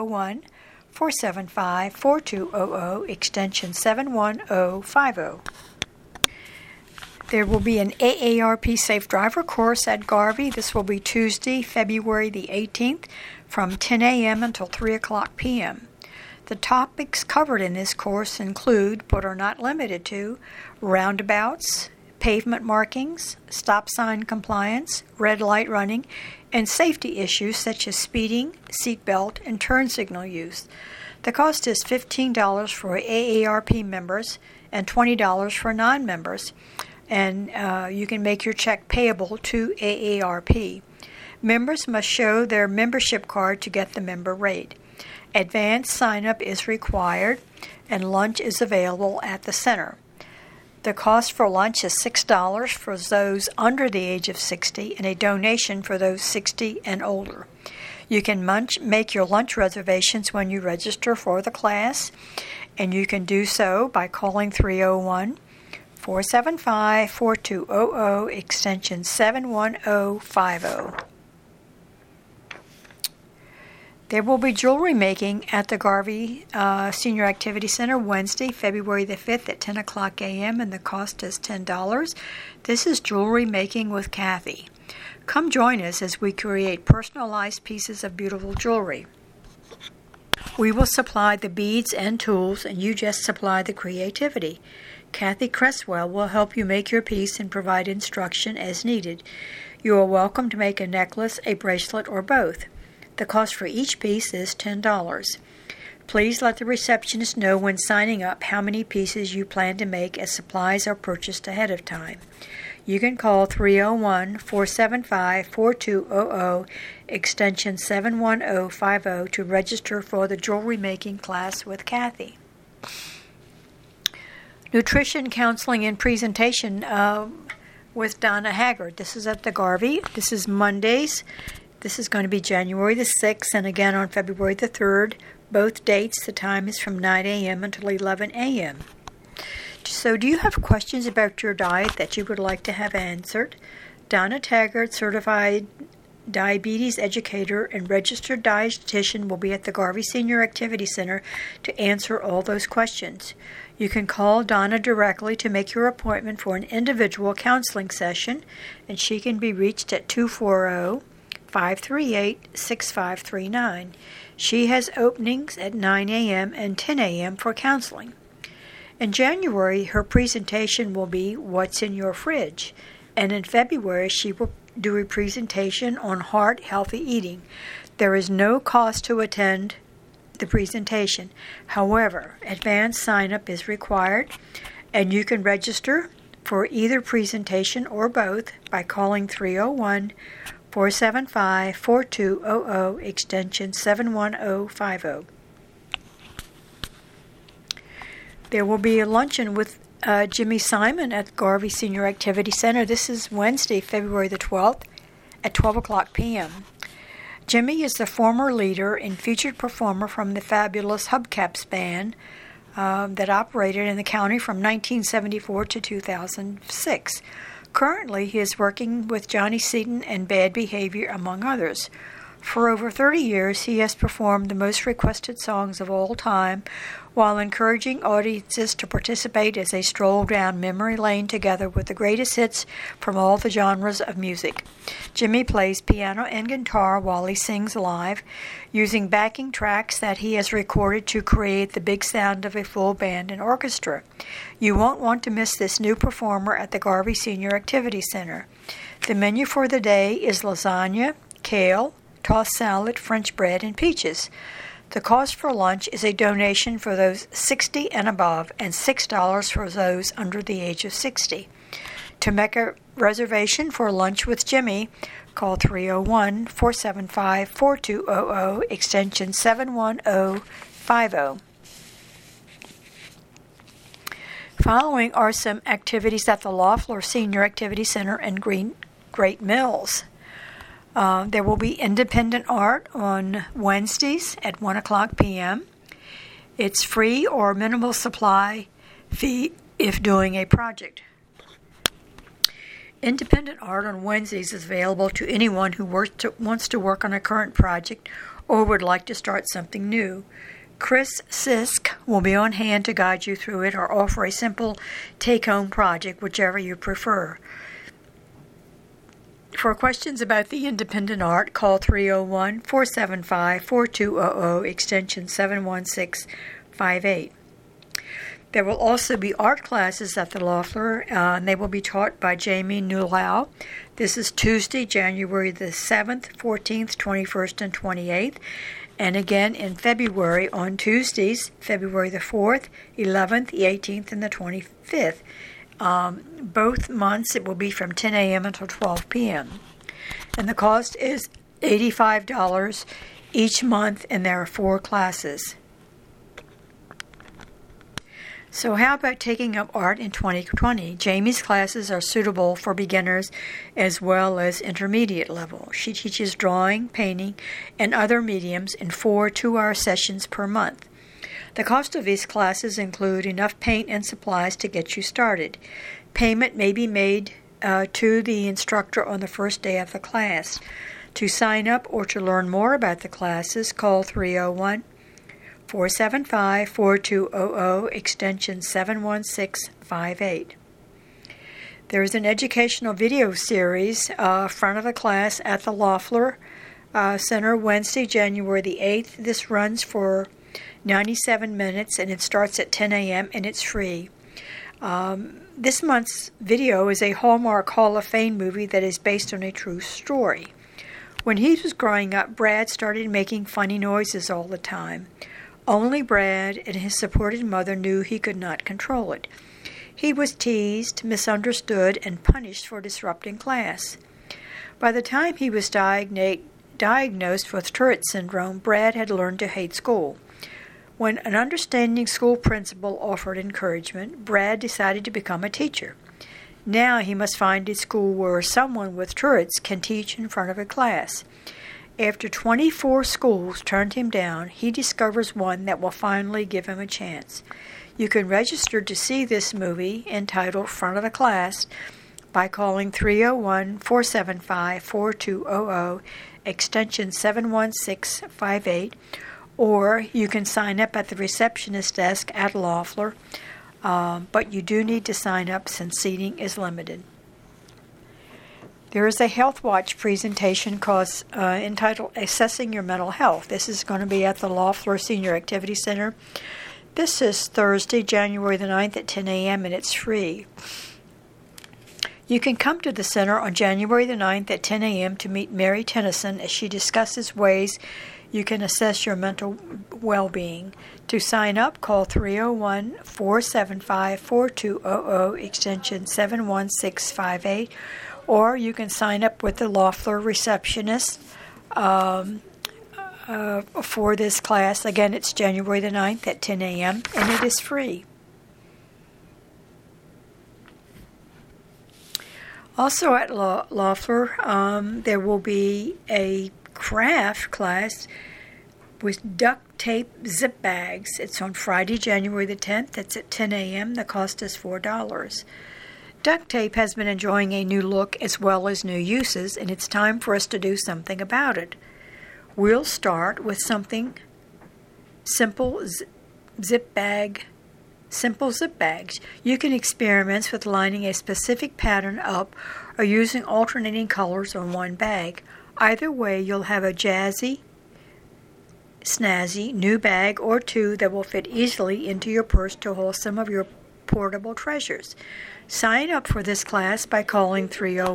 301-475-4200, extension 71050. There will be an AARP Safe Driver course at Garvey. This will be Tuesday, February the 18th from 10 a.m. until 3 o'clock p.m. The topics covered in this course include, but are not limited to, roundabouts, pavement markings, stop sign compliance, red light running, and safety issues such as speeding, seatbelt, and turn signal use. The cost is $15 for AARP members and $20 for non-members, and you can make your check payable to AARP. Members must show their membership card to get the member rate. Advanced sign-up is required, and lunch is available at the center. The cost for lunch is $6 for those under the age of 60 and a donation for those 60 and older. You can make your lunch reservations when you register for the class, and you can do so by calling 301-475-4200, extension 71050. There will be jewelry making at the Garvey Senior Activity Center Wednesday, February the 5th at 10 o'clock a.m. and the cost is $10. This is Jewelry Making with Kathy. Come join us as we create personalized pieces of beautiful jewelry. We will supply the beads and tools, and you just supply the creativity. Kathy Cresswell will help you make your piece and provide instruction as needed. You are welcome to make a necklace, a bracelet, or both. The cost for each piece is $10. Please let the receptionist know when signing up how many pieces you plan to make, as supplies are purchased ahead of time. You can call 301-475-4200, extension 71050 to register for the jewelry making class with Kathy. Nutrition Counseling and Presentation with Donna Haggard. This is at the Garvey. This is Mondays. This is going to be January the 6th and again on February the 3rd. Both dates, the time is from 9 a.m. until 11 a.m. So do you have questions about your diet that you would like to have answered? Donna Taggart, certified diabetes educator and registered dietitian, will be at the Garvey Senior Activity Center to answer all those questions. You can call Donna directly to make your appointment for an individual counseling session, and she can be reached at 240-538-6539. She has openings at 9 a.m. and 10 a.m. for counseling. In January, her presentation will be What's in Your Fridge, and in February, she will do a presentation on heart healthy eating. There is no cost to attend the presentation. However, advance sign-up is required, and you can register for either presentation or both by calling 301-475-4200, extension 71050. There will be a luncheon with Jimmy Simon at Garvey Senior Activity Center. This is Wednesday, February the 12th at 12 o'clock p.m. Jimmy is the former leader and featured performer from the fabulous Hubcaps band that operated in the county from 1974 to 2006. Currently, he is working with Johnny Seaton and Bad Behavior, among others. For over 30 years, he has performed the most requested songs of all time while encouraging audiences to participate as they stroll down memory lane together with the greatest hits from all the genres of music. Jimmy plays piano and guitar while he sings live, using backing tracks that he has recorded to create the big sound of a full band and orchestra. You won't want to miss this new performer at the Garvey Senior Activity Center. The menu for the day is lasagna, kale, tossed salad, French bread, and peaches. The cost for lunch is a donation for those 60 and above and $6 for those under the age of 60. To make a reservation for lunch with Jimmy, call 301-475-4200, extension 71050. Following are some activities at the Loeffler Senior Activity Center in Great Mills. There will be independent art on Wednesdays at 1 o'clock p.m. It's free or minimal supply fee if doing a project. Independent art on Wednesdays is available to anyone who wants to work on a current project or would like to start something new. Chris Sisk will be on hand to guide you through it or offer a simple take-home project, whichever you prefer. For questions about the independent art, call 301-475-4200, extension 71658. There will also be art classes at the Loeffler, and they will be taught by Jamie Newlau. This is Tuesday, January the 7th, 14th, 21st, and 28th. And again in February on Tuesdays, February the 4th, 11th, the 18th, and the 25th. Both months it will be from 10 a.m. until 12 p.m. And the cost is $85 each month, and there are 4 classes. So how about taking up art in 2020? Jamie's classes are suitable for beginners as well as intermediate level. She teaches drawing, painting, and other mediums in 4 2-hour sessions per month. The cost of these classes include enough paint and supplies to get you started. Payment may be made to the instructor on the first day of the class. To sign up or to learn more about the classes, call 301-475-4200, extension 71658. There is an educational video series, front of the class at the Loeffler Center, Wednesday, January the 8th. This runs for 97 minutes and it starts at 10 a.m. and it's free. This month's video is a Hallmark Hall of Fame movie that is based on a true story. When he was growing up, Brad started making funny noises all the time. Only Brad and his supportive mother knew he could not control it. He was teased, misunderstood, and punished for disrupting class. By the time he was diagnosed with Tourette syndrome, Brad had learned to hate school. When an understanding school principal offered encouragement, Brad decided to become a teacher. Now he must find a school where someone with Tourette's can teach in front of a class. After 24 schools turned him down, he discovers one that will finally give him a chance. You can register to see this movie entitled Front of the Class by calling 301-475-4200, extension 71658, or you can sign up at the receptionist desk at Loeffler. But you do need to sign up since seating is limited. There is a Health Watch presentation entitled Assessing Your Mental Health. This is going to be at the Loeffler Senior Activity Center. This is Thursday, January the 9th at 10 a.m. and it's free. You can come to the center on January the 9th at 10 a.m. to meet Mary Tennyson as she discusses ways you can assess your mental well-being. To sign up, call 301-475-4200, extension 71658, or you can sign up with the Loeffler receptionist for this class. Again, it's January the 9th at 10 a.m., and it is free. Also at Loeffler, there will be a craft class with duct tape zip bags. It's on Friday, January the 10th. It's at 10 a.m. The cost is $4. Duct tape has been enjoying a new look as well as new uses, and it's time for us to do something about it. We'll start with something simple zip bags. You can experiment with lining a specific pattern up or using alternating colors on one bag. Either way, you'll have a jazzy, snazzy new bag or two that will fit easily into your purse to hold some of your portable treasures. Sign up for this class by calling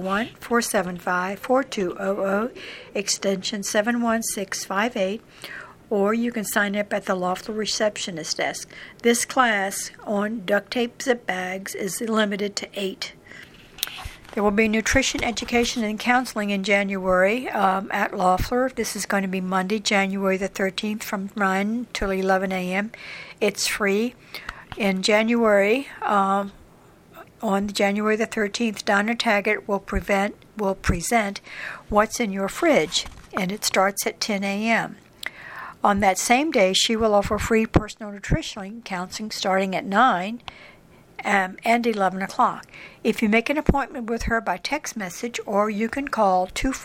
301-475-4200, extension 71658, or you can sign up at the Loeffler receptionist desk. This class on duct tape zip bags is limited to 8. There will be nutrition education and counseling in January at Loeffler. This is going to be Monday, January the 13th from 9 till 11 a.m. It's free. In January, on January the 13th, Donna Taggart will present What's in Your Fridge, and it starts at 10 a.m. On that same day, she will offer free personal nutrition counseling starting at 9 and 11 o'clock. If you make an appointment with her by text message, or you can call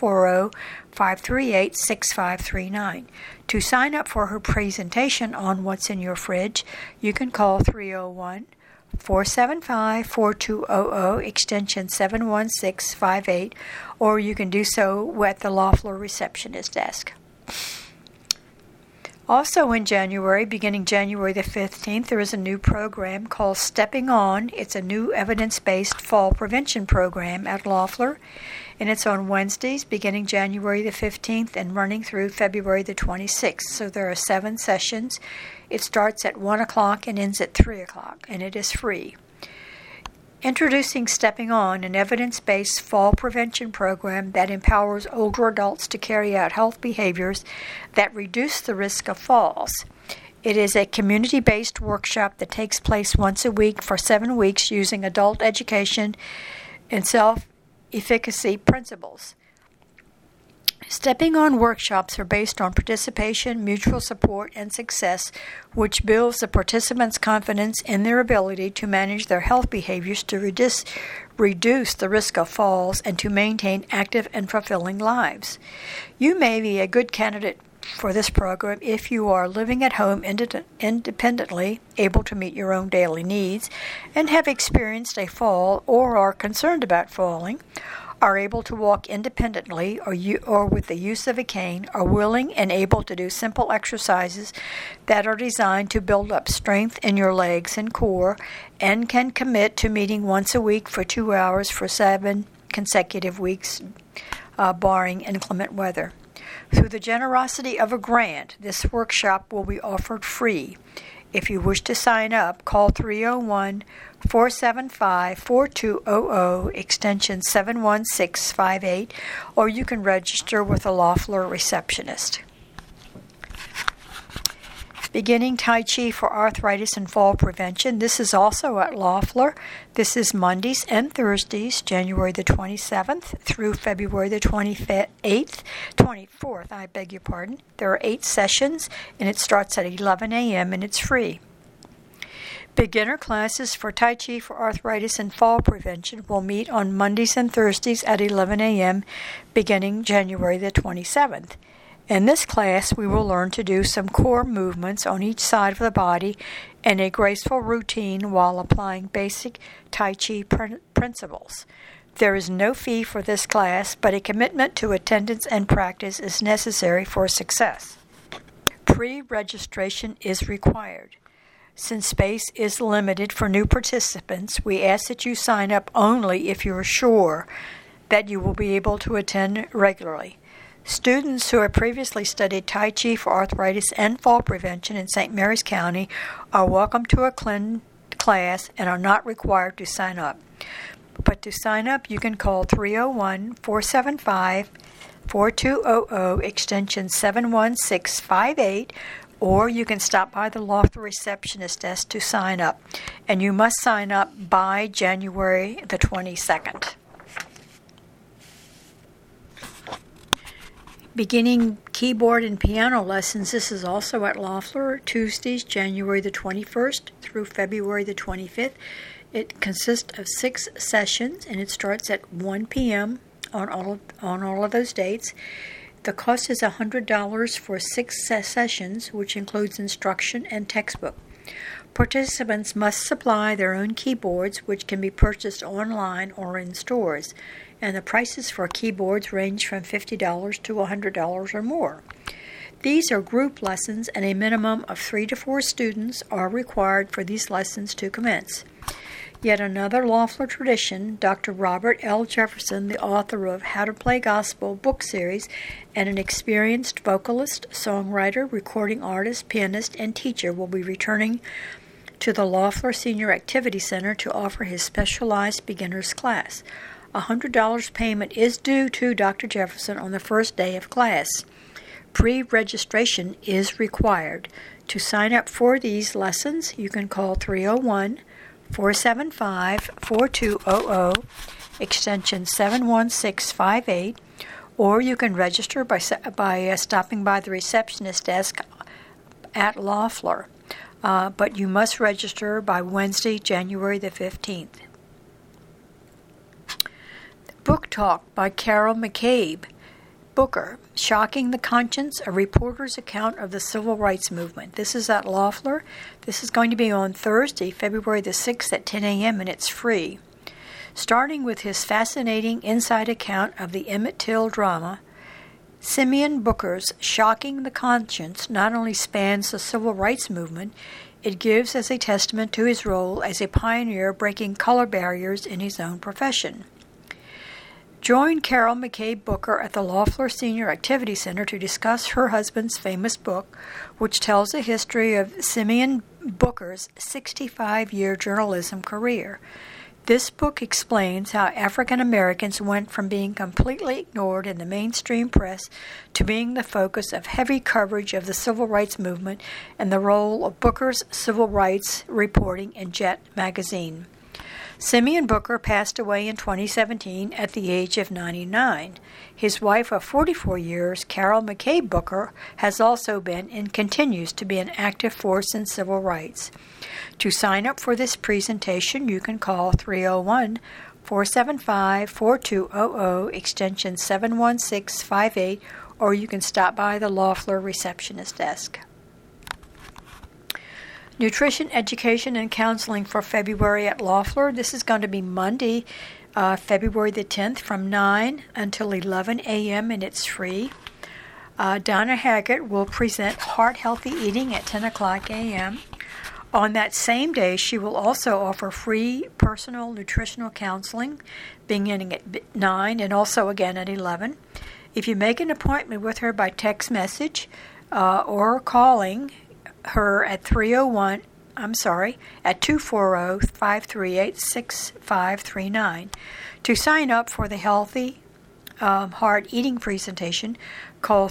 240-538-6539. To sign up for her presentation on What's in Your Fridge, you can call 301-475-4200, extension 71658, or you can do so at the Loeffler receptionist desk. Also in January, beginning January the 15th, there is a new program called Stepping On. It's a new evidence-based fall prevention program at Loeffler, and it's on Wednesdays beginning January the 15th and running through February the 26th. So there are 7 sessions. It starts at 1 o'clock and ends at 3 o'clock, and it is free. Introducing Stepping On, an evidence-based fall prevention program that empowers older adults to carry out health behaviors that reduce the risk of falls. It is a community-based workshop that takes place once a week for 7 weeks using adult education and self-efficacy principles. Stepping On workshops are based on participation, mutual support, and success, which builds the participants' confidence in their ability to manage their health behaviors to reduce the risk of falls and to maintain active and fulfilling lives. You may be a good candidate for this program if you are living at home independently, able to meet your own daily needs, and have experienced a fall or are concerned about falling, are able to walk independently or with the use of a cane, are willing and able to do simple exercises that are designed to build up strength in your legs and core, and can commit to meeting once a week for 2 hours for 7 consecutive weeks, barring inclement weather. Through the generosity of a grant, this workshop will be offered free. If you wish to sign up, call 301-475-4200, extension 71658, or you can register with a Loeffler receptionist. Beginning Tai Chi for arthritis and fall prevention. This is also at Loeffler. This is Mondays and Thursdays, January the 27th through February the 24th, I beg your pardon. There are 8 sessions, and it starts at 11 a.m., and it's free. Beginner classes for Tai Chi for arthritis and fall prevention will meet on Mondays and Thursdays at 11 a.m., beginning January the 27th. In this class, we will learn to do some core movements on each side of the body in a graceful routine while applying basic Tai Chi principles. There is no fee for this class, but a commitment to attendance and practice is necessary for success. Pre-registration is required. Since space is limited for new participants, we ask that you sign up only if you are sure that you will be able to attend regularly. Students who have previously studied Tai Chi for arthritis and fall prevention in St. Mary's County are welcome to a class and are not required to sign up. But to sign up, you can call 301-475-4200, extension 71658, or you can stop by the Loeffler receptionist desk to sign up. And you must sign up by January the 22nd. Beginning keyboard and piano lessons. This is also at Loeffler, Tuesdays, January the 21st through February the 25th. It consists of 6 sessions, and it starts at 1 p.m. on all of those dates. The cost is $100 for 6 sessions, which includes instruction and textbook. Participants must supply their own keyboards, which can be purchased online or in stores, and the prices for keyboards range from $50 to $100 or more. These are group lessons, and a minimum of 3 to 4 students are required for these lessons to commence. Yet another Loeffler tradition, Dr. Robert L. Jefferson, the author of How to Play Gospel book series, and an experienced vocalist, songwriter, recording artist, pianist, and teacher, will be returning to the Loeffler Senior Activity Center to offer his specialized beginners class. $100 payment is due to Dr. Jefferson on the first day of class. Pre-registration is required. To sign up for these lessons, you can call 301-475-4200, extension 71658, or you can register by stopping by the receptionist desk at Loeffler. But you must register by Wednesday, January the 15th. Book Talk by Carol McCabe Booker, Shocking the Conscience, a reporter's account of the Civil Rights Movement. This is at Loeffler. This is going to be on Thursday, February the 6th at 10 a.m., and it's free. Starting with his fascinating inside account of the Emmett Till drama, Simeon Booker's Shocking the Conscience not only spans the Civil Rights Movement, it gives as a testament to his role as a pioneer breaking color barriers in his own profession. Join Carol McCabe Booker at the Loeffler Senior Activity Center to discuss her husband's famous book, which tells the history of Simeon Booker's 65-year journalism career. This book explains how African Americans went from being completely ignored in the mainstream press to being the focus of heavy coverage of the Civil Rights Movement and the role of Booker's civil rights reporting in Jet magazine. Simeon Booker passed away in 2017 at the age of 99. His wife of 44 years, Carol McCabe Booker, has also been and continues to be an active force in civil rights. To sign up for this presentation, you can call 301-475-4200, extension 71658, or you can stop by the Loeffler receptionist desk. Nutrition Education and Counseling for February at Loeffler. This is going to be Monday, February the 10th from 9 until 11 a.m. and it's free. Donna Haggett will present Heart Healthy Eating at 10 o'clock a.m. On that same day, she will also offer free personal nutritional counseling beginning at 9 and also again at 11. If you make an appointment with her by text message or calling her at 240-538-6539. To sign up for the Healthy Heart Eating presentation, call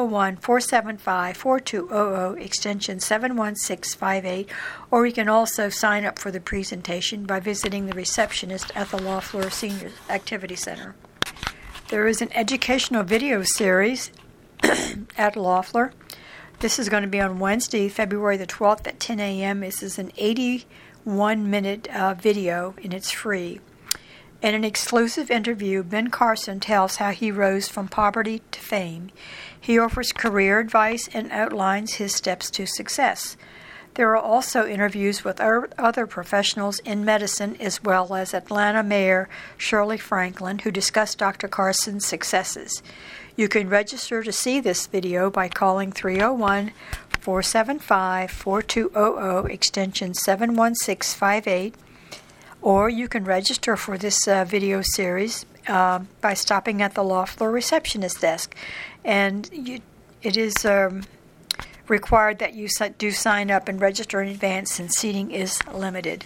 301-475-4200 extension 71658, or you can also sign up for the presentation by visiting the receptionist at the Loeffler Senior Activity Center. There is an educational video series at Loeffler. This is going to be on Wednesday, February the 12th at 10 a.m. This is an 81-minute video, and it's free. In an exclusive interview, Ben Carson tells how he rose from poverty to fame. He offers career advice and outlines his steps to success. There are also interviews with other professionals in medicine, as well as Atlanta Mayor Shirley Franklin, who discuss Dr. Carson's successes. You can register to see this video by calling 301-475-4200 extension 71658, or you can register for this video series by stopping at the Loeffler receptionist desk. And it is required that you do sign up and register in advance, since seating is limited.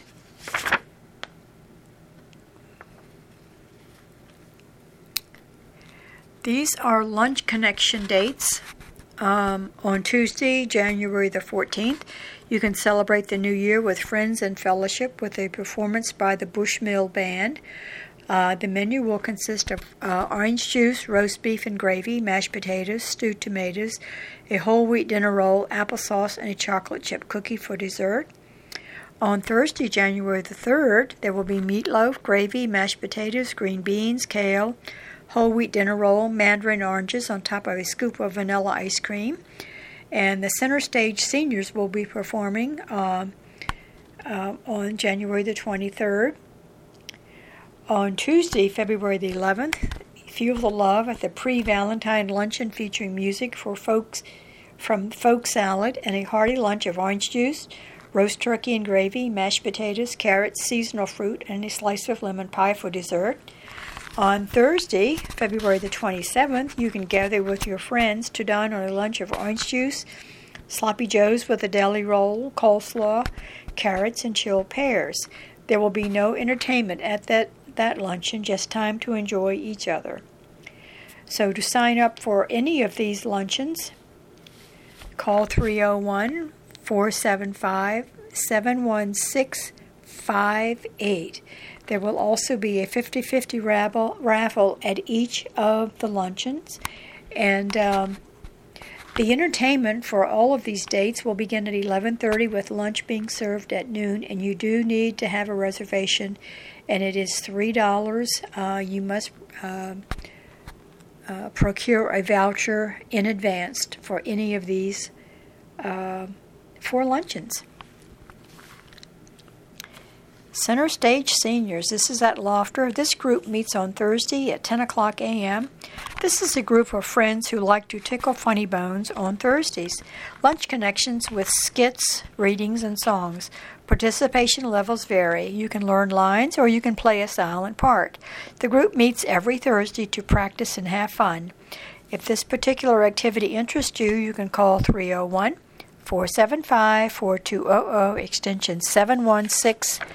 These are lunch connection dates. On Tuesday, January the 14th, you can celebrate the new year with friends and fellowship with a performance by the Bushmill Band. The menu will consist of orange juice, roast beef and gravy, mashed potatoes, stewed tomatoes, a whole wheat dinner roll, applesauce, and a chocolate chip cookie for dessert. On Thursday, January the 3rd, there will be meatloaf, gravy, mashed potatoes, green beans, kale, whole wheat dinner roll, mandarin oranges on top of a scoop of vanilla ice cream. And the Center Stage Seniors will be performing on January the 23rd. On Tuesday, February the 11th, Fuel the Love at the pre-Valentine luncheon featuring music for folks from folk salad and a hearty lunch of orange juice, roast turkey and gravy, mashed potatoes, carrots, seasonal fruit, and a slice of lemon pie for dessert. On Thursday, February the 27th, you can gather with your friends to dine on a lunch of orange juice, sloppy joes with a deli roll, coleslaw, carrots, and chilled pears. There will be no entertainment at that luncheon, just time to enjoy each other. So to sign up for any of these luncheons, call 301-475-71658. There will also be a 50-50 raffle at each of the luncheons. And the entertainment for all of these dates will begin at 11:30 with lunch being served at noon. And you do need to have a reservation, and it is $3. You must procure a voucher in advance for any of these 4 luncheons. Center Stage Seniors. This is at Loeffler. This group meets on Thursday at 10 o'clock a.m. This is a group of friends who like to tickle funny bones on Thursdays. Lunch connections with skits, readings, and songs. Participation levels vary. You can learn lines or you can play a silent part. The group meets every Thursday to practice and have fun. If this particular activity interests you, you can call 301-475-4200 extension 71658.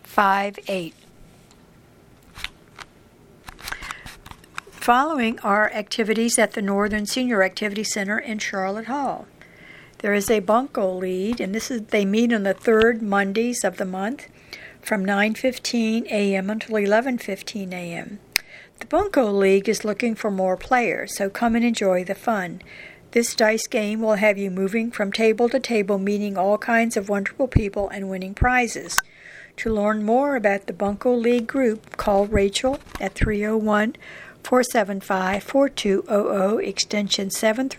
Following are activities at the Northern Senior Activity Center in Charlotte Hall. There is a Bunko League, and they meet on the third Mondays of the month from 9:15 a.m. until 11:15 a.m. The Bunko League is looking for more players, so come and enjoy the fun. This dice game will have you moving from table to table, meeting all kinds of wonderful people and winning prizes. To learn more about the Bunko League group, call Rachel at 301 475-4200, extension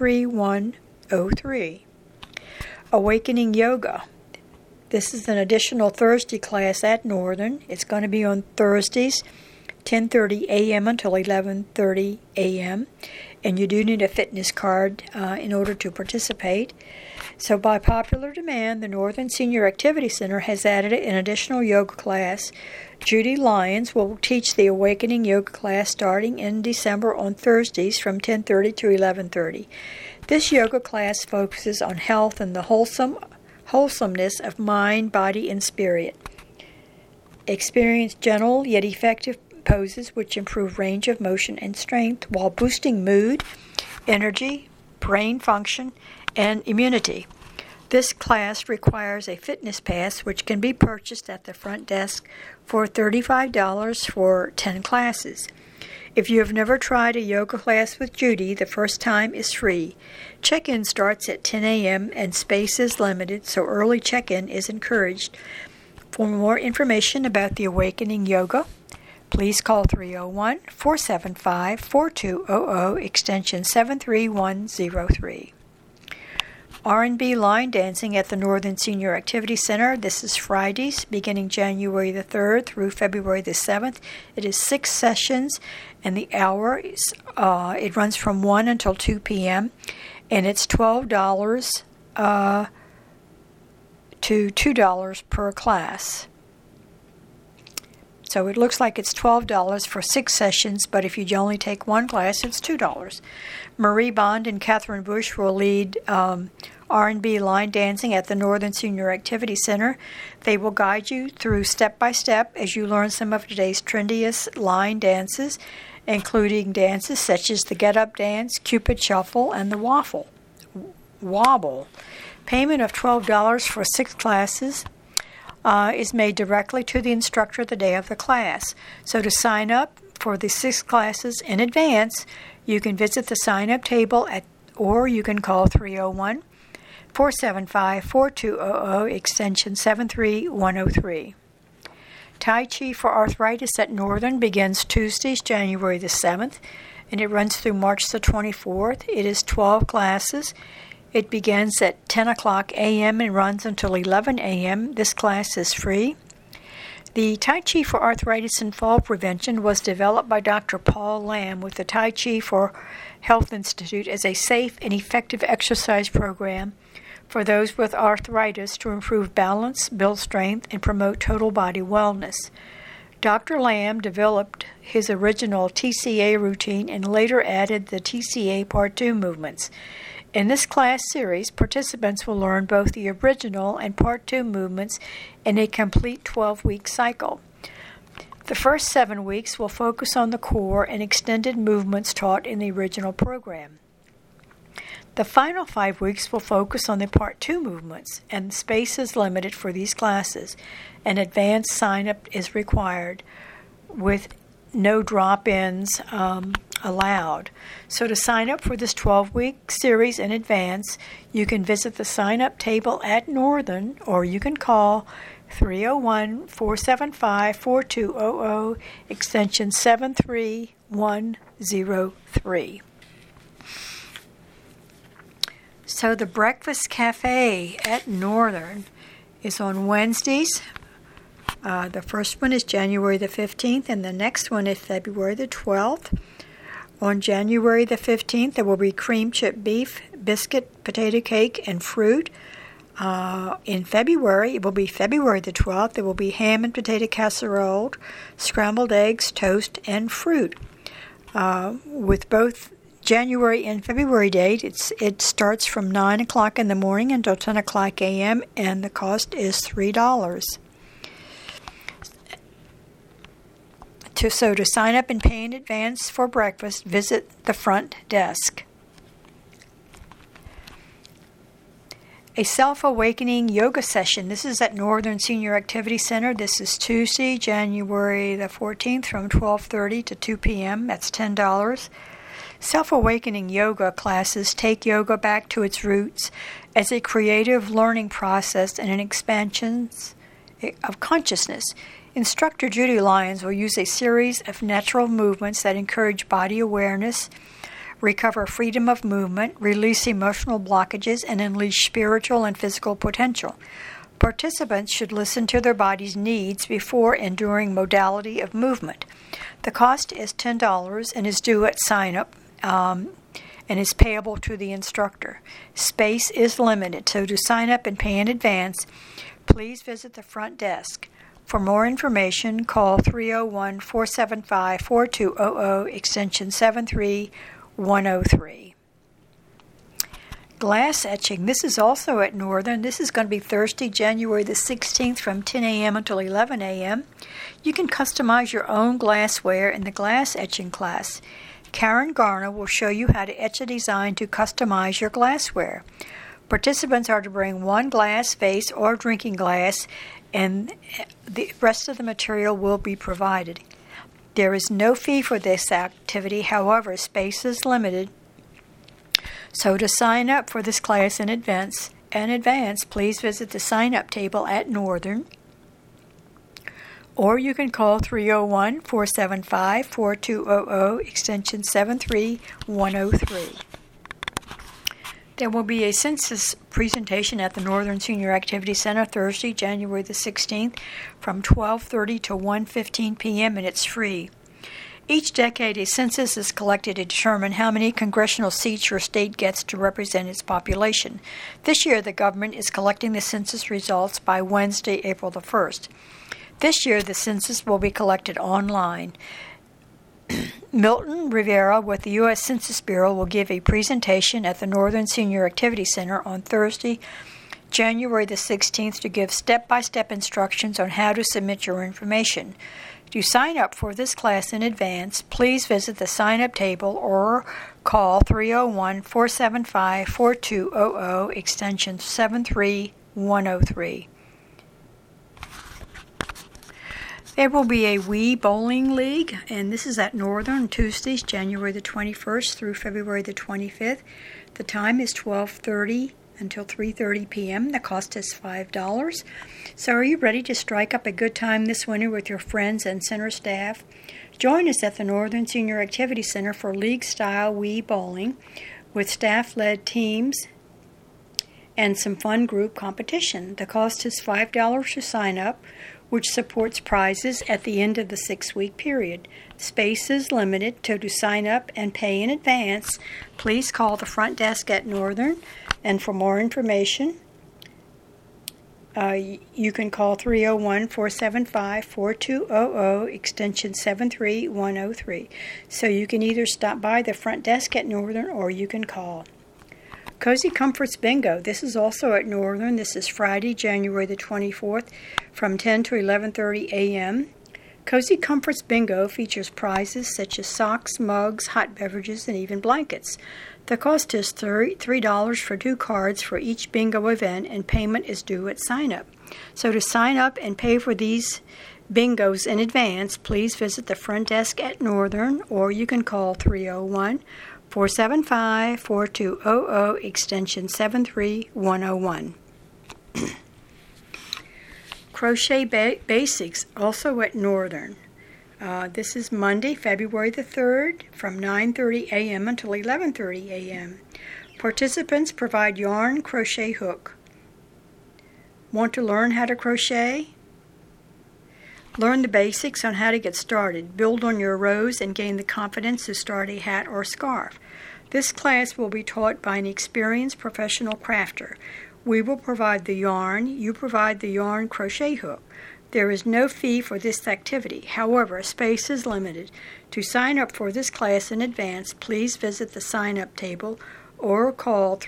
73103. Awakening Yoga. This is an additional Thursday class at Northern. It's going to be on Thursdays, 10:30 a.m. until 11:30 a.m. And you do need a fitness card in order to participate. So by popular demand, the Northern Senior Activity Center has added an additional yoga class. Judy Lyons will teach the Awakening Yoga class starting in December on Thursdays from 10:30 to 11:30. This yoga class focuses on health and the wholesomeness of mind, body, and spirit. Experience gentle yet effective poses which improve range of motion and strength while boosting mood, energy, brain function, and immunity. This class requires a fitness pass which can be purchased at the front desk for $35 for 10 classes. If you have never tried a yoga class with Judy, the first time is free. Check-in starts at 10 a.m. and space is limited, so early check-in is encouraged. For more information about the Awakening Yoga, please call 301-475-4200, extension 73103. R&B line dancing at the Northern Senior Activity Center. This is Fridays, beginning January the 3rd through February the 7th. It is 6 sessions, and the hour is it runs from 1 until 2 p.m., and it's $12 to $2 per class. So it looks like it's $12 for 6 sessions, but if you only take one class, it's $2. Marie Bond and Catherine Bush will lead R&B line dancing at the Northern Senior Activity Center. They will guide you through step by step as you learn some of today's trendiest line dances, including dances such as the get-up dance, Cupid shuffle, and the wobble. Payment of $12 for 6 classes is made directly to the instructor the day of the class. So to sign up for the 6 classes in advance, you can visit the sign-up table or you can call 301-475-4200, extension 73103. Tai Chi for Arthritis at Northern begins Tuesdays, January the 7th, and it runs through March the 24th. It is 12 classes. It begins at 10 o'clock a.m. and runs until 11 a.m. This class is free. The Tai Chi for Arthritis and Fall Prevention was developed by Dr. Paul Lamb with the Tai Chi for Health Institute as a safe and effective exercise program for those with arthritis to improve balance, build strength, and promote total body wellness. Dr. Lamb developed his original TCA routine and later added the TCA Part 2 movements. In this class series, participants will learn both the original and Part 2 movements in a complete 12-week cycle. The first 7 weeks will focus on the core and extended movements taught in the original program. The final 5 weeks will focus on the Part 2 movements, and space is limited for these classes. An advanced sign-up is required with no drop-ins allowed. So to sign up for this 12-week series in advance, you can visit the sign-up table at Northern, or you can call 301-475-4200, extension 73103. So the Breakfast Cafe at Northern is on Wednesdays. The first one is January the 15th, and the next one is February the 12th. On January the 15th, there will be cream chip beef, biscuit, potato cake, and fruit. In February, it will be February the 12th, there will be ham and potato casserole, scrambled eggs, toast, and fruit. With both January and February date, it starts from 9 o'clock in the morning until 10 o'clock a.m., and the cost is $3. So to sign up and pay in advance for breakfast, visit the front desk. A self-awakening yoga session. This is at Northern Senior Activity Center. This is Tuesday, January the 14th from 12:30 to 2 p.m. That's $10. Self-awakening yoga classes take yoga back to its roots as a creative learning process and an expansion of consciousness. Instructor Judy Lyons will use a series of natural movements that encourage body awareness, recover freedom of movement, release emotional blockages, and unleash spiritual and physical potential. Participants should listen to their body's needs before and during modality of movement. The cost is $10 and is due at sign-up and is payable to the instructor. Space is limited, so to sign up and pay in advance, please visit the front desk. For more information, call 301-475-4200, extension 73103. Glass etching. This is also at Northern. This is going to be Thursday, January the 16th from 10 a.m. until 11 a.m. You can customize your own glassware in the glass etching class. Karen Garner will show you how to etch a design to customize your glassware. Participants are to bring one glass, vase, or drinking glass, and the rest of the material will be provided. There is no fee for this activity, however, space is limited. So to sign up for this class in advance, please visit the sign-up table at Northern, or you can call 301-475-4200, extension 73103. There will be a census presentation at the Northern Senior Activity Center Thursday, January the 16th from 12:30 to 1:15 p.m., and it's free. Each decade, a census is collected to determine how many congressional seats your state gets to represent its population. This year, the government is collecting the census results by Wednesday, April the 1st. This year, the census will be collected online. Milton Rivera with the U.S. Census Bureau will give a presentation at the Northern Senior Activity Center on Thursday, January the 16th, to give step-by-step instructions on how to submit your information. To sign up for this class in advance, please visit the sign-up table or call 301-475-4200, extension 73103. There will be a Wii Bowling League, and this is at Northern Tuesdays, January the 21st through February the 25th. The time is 12:30 until 3:30 p.m. The cost is $5. So are you ready to strike up a good time this winter with your friends and center staff? Join us at the Northern Senior Activity Center for league-style Wii bowling with staff-led teams and some fun group competition. The cost is $5 to sign up, which supports prizes at the end of the 6-week period. Space is limited, so to sign up and pay in advance, please call the front desk at Northern. And for more information, you can call 301-475-4200, extension 73103. So you can either stop by the front desk at Northern or you can call. Cozy Comforts Bingo. This is also at Northern. This is Friday, January the 24th from 10 to 11:30 a.m. Cozy Comforts Bingo features prizes such as socks, mugs, hot beverages, and even blankets. The cost is $3 for 2 cards for each bingo event, and payment is due at sign-up. So to sign up and pay for these bingos in advance, please visit the front desk at Northern, or you can call 301-475-4200, extension 73101. Crochet Basics, also at Northern. This is Monday, February the 3rd, from 9:30 a.m. until 11:30 a.m. Participants provide yarn crochet hook. Want to learn how to crochet? Learn the basics on how to get started. Build on your rows and gain the confidence to start a hat or scarf. This class will be taught by an experienced professional crafter. We will provide the yarn. You provide the yarn crochet hook. There is no fee for this activity. However, space is limited. To sign up for this class in advance, please visit the sign-up table or call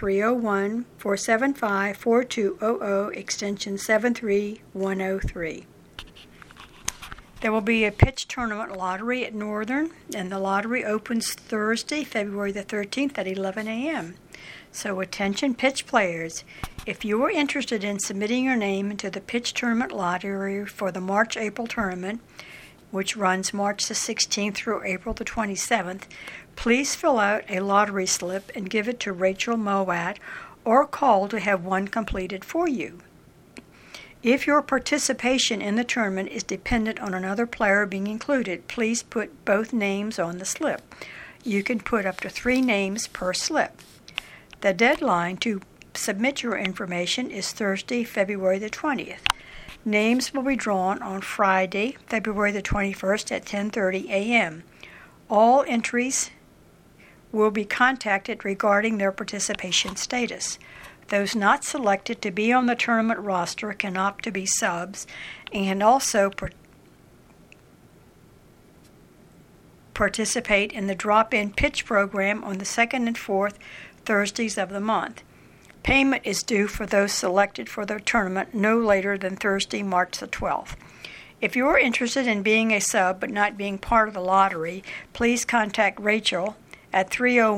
301-475-4200, extension 73103. There will be a pitch tournament lottery at Northern, and the lottery opens Thursday, February the 13th at 11 a.m. So attention pitch players, if you are interested in submitting your name into the pitch tournament lottery for the March-April tournament, which runs March the 16th through April the 27th, please fill out a lottery slip and give it to Rachel Mowat or call to have one completed for you. If your participation in the tournament is dependent on another player being included, please put both names on the slip. You can put up to 3 names per slip. The deadline to submit your information is Thursday, February the 20th. Names will be drawn on Friday, February the 21st at 10:30 a.m. All entries will be contacted regarding their participation status. Those not selected to be on the tournament roster can opt to be subs and also participate in the drop-in pitch program on the 2nd and 4th Thursdays of the month. Payment is due for those selected for the tournament no later than Thursday, March the 12th. If you are interested in being a sub but not being part of the lottery, please contact Rachel at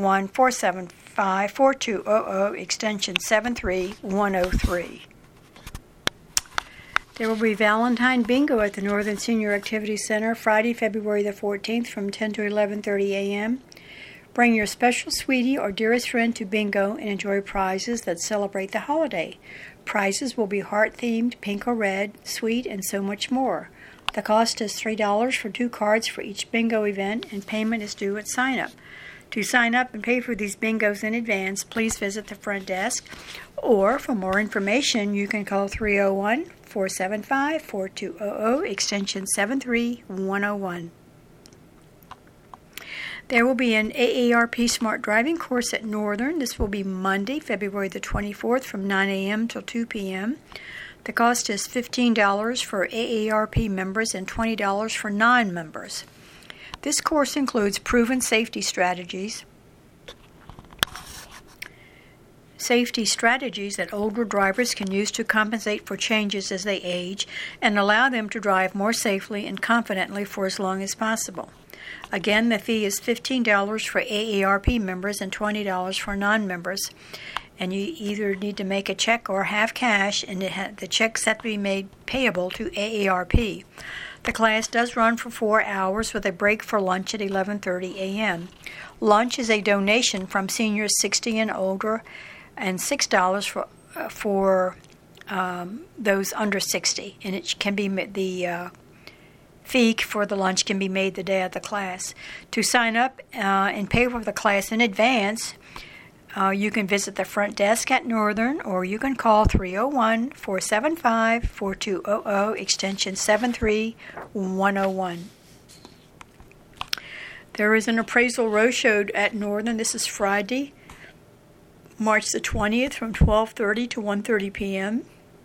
301-475-4200, extension 73103. There will be Valentine Bingo at the Northern Senior Activity Center Friday, February the 14th from 10 to 11:30 a.m. Bring your special sweetie or dearest friend to bingo and enjoy prizes that celebrate the holiday. Prizes will be heart-themed, pink or red, sweet, and so much more. The cost is $3 for 2 cards for each bingo event, and payment is due at sign-up. To sign up and pay for these bingos in advance, please visit the front desk, or for more information, you can call 301-475-4200, extension 73101. There will be an AARP Smart Driving course at Northern. This will be Monday, February the 24th from 9 a.m. till 2 p.m. The cost is $15 for AARP members and $20 for non-members. This course includes proven safety strategies that older drivers can use to compensate for changes as they age and allow them to drive more safely and confidently for as long as possible. Again, the fee is $15 for AARP members and $20 for non-members. And you either need to make a check or have cash, and the checks have to be made payable to AARP. The class does run for 4 hours with a break for lunch at 11:30 a.m. Lunch is a donation from seniors 60 and older, and $6 for those under 60. And it can be the fee for the lunch can be made the day of the class. To sign up and pay for the class in advance, you can visit the front desk at Northern, or you can call 301-475-4200, extension 73101. There is an appraisal roadshow at Northern. This is Friday, March the 20th from 12:30 to 1:30 p.m.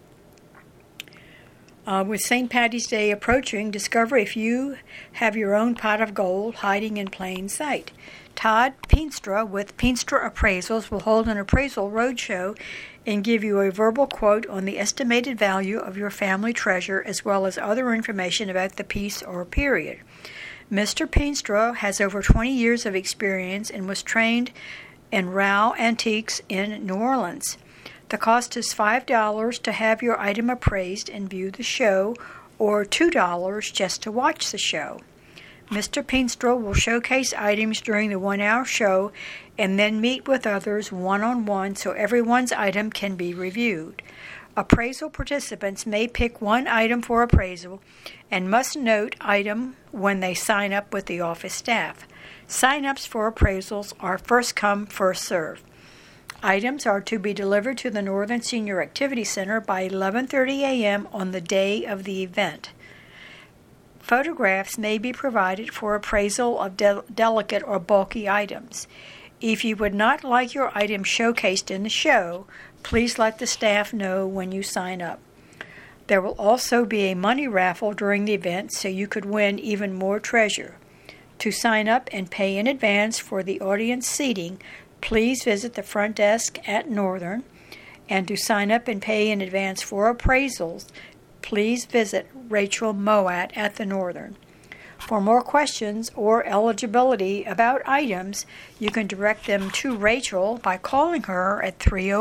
With St. Paddy's Day approaching, discover if you have your own pot of gold hiding in plain sight. Todd Peenstra with Peenstra Appraisals will hold an appraisal roadshow and give you a verbal quote on the estimated value of your family treasure, as well as other information about the piece or period. Mr. Peenstra has over 20 years of experience and was trained in Rao Antiques in New Orleans. The cost is $5 to have your item appraised and view the show, or $2 just to watch the show. Mr. Peenstra will showcase items during the 1-hour show and then meet with others one-on-one so everyone's item can be reviewed. Appraisal participants may pick one item for appraisal and must note item when they sign up with the office staff. Sign-ups for appraisals are first come, first served. Items are to be delivered to the Northern Senior Activity Center by 11:30 a.m. on the day of the event. Photographs may be provided for appraisal of delicate or bulky items. If you would not like your item showcased in the show, please let the staff know when you sign up. There will also be a money raffle during the event, so you could win even more treasure. To sign up and pay in advance for the audience seating, please visit the front desk at Northern. And to sign up and pay in advance for appraisals, please visit Rachel Moat at the Northern. For more questions or eligibility about items, you can direct them to Rachel by calling her at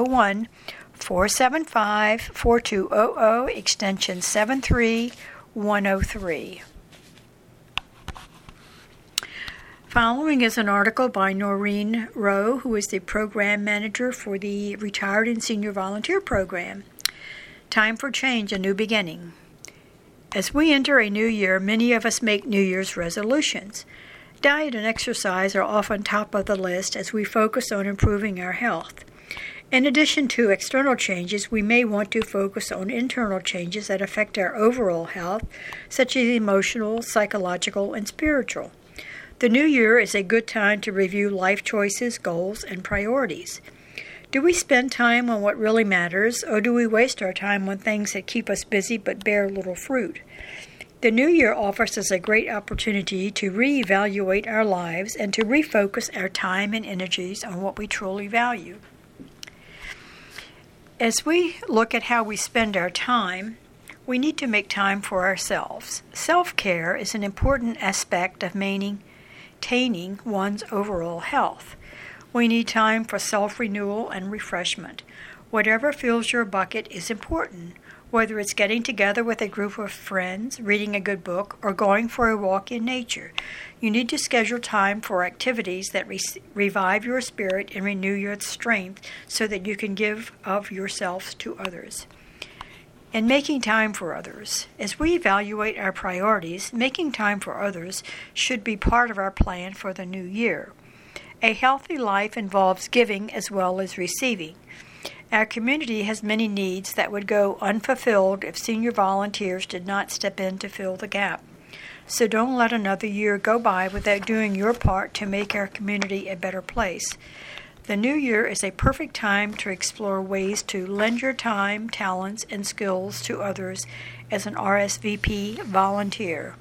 301-475-4200, extension 73103. Following is an article by Noreen Rowe, who is the program manager for the Retired and Senior Volunteer Program. Time for change, a new beginning. As we enter a new year, many of us make New Year's resolutions. Diet and exercise are often top of the list as we focus on improving our health. In addition to external changes, we may want to focus on internal changes that affect our overall health, such as emotional, psychological, and spiritual. The new year is a good time to review life choices, goals, and priorities. Do we spend time on what really matters, or do we waste our time on things that keep us busy but bear little fruit? The new year offers us a great opportunity to reevaluate our lives and to refocus our time and energies on what we truly value. As we look at how we spend our time, we need to make time for ourselves. Self-care is an important aspect of maintaining one's overall health. We need time for self-renewal and refreshment. Whatever fills your bucket is important, whether it's getting together with a group of friends, reading a good book, or going for a walk in nature. You need to schedule time for activities that revive your spirit and renew your strength so that you can give of yourselves to others. And making time for others. As we evaluate our priorities, making time for others should be part of our plan for the new year. A healthy life involves giving as well as receiving. Our community has many needs that would go unfulfilled if senior volunteers did not step in to fill the gap. So don't let another year go by without doing your part to make our community a better place. The new year is a perfect time to explore ways to lend your time, talents, and skills to others as an RSVP volunteer.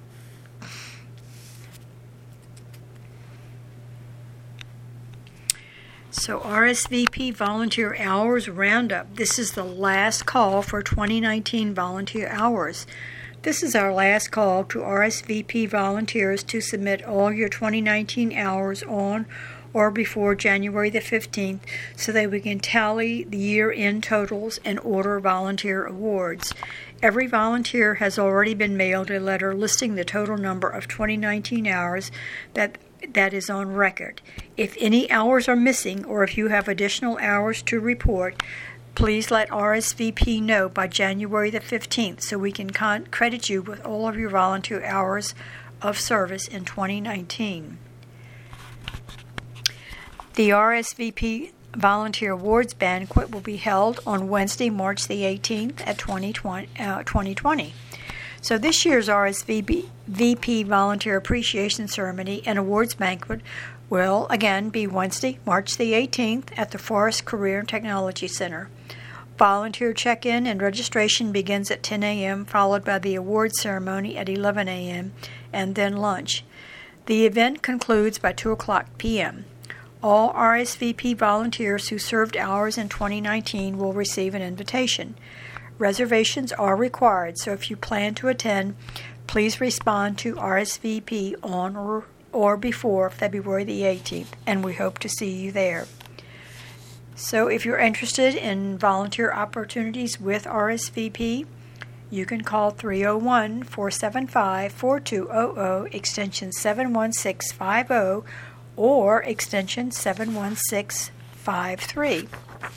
So RSVP Volunteer Hours Roundup. This is the last call for 2019 volunteer hours. This is our last call to RSVP volunteers to submit all your 2019 hours on or before January the 15th so that we can tally the year-end totals and order volunteer awards. Every volunteer has already been mailed a letter listing the total number of 2019 hours that is on record. If any hours are missing or if you have additional hours to report, please let RSVP know by January the 15th so we can credit you with all of your volunteer hours of service in 2019. The RSVP Volunteer Awards Banquet will be held on Wednesday, March the 18th at 2020. So this year's RSVP Volunteer Appreciation Ceremony and Awards Banquet will again be Wednesday, March the 18th at the Forest Career and Technology Center. Volunteer check-in and registration begins at 10 a.m., followed by the awards ceremony at 11 a.m., and then lunch. The event concludes by 2 o'clock p.m. All RSVP volunteers who served hours in 2019 will receive an invitation. Reservations are required, so if you plan to attend, please respond to RSVP on or before February the 18th, and we hope to see you there. So if you're interested in volunteer opportunities with RSVP, you can call 301-475-4200, extension 71650, or extension 71653.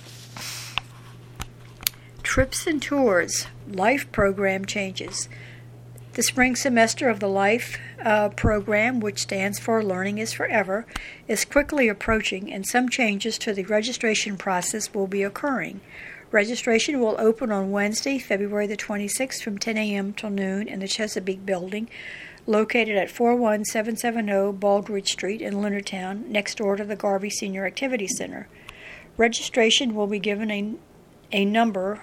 Trips and tours, life program changes. The spring semester of the life program, which stands for Learning is Forever, is quickly approaching, and some changes to the registration process will be occurring. Registration will open on Wednesday, February the 26th from 10 a.m. till noon in the Chesapeake Building, located at 41770 Baldridge Street in Leonardtown, next door to the Garvey Senior Activity Center. Registration will be given a number.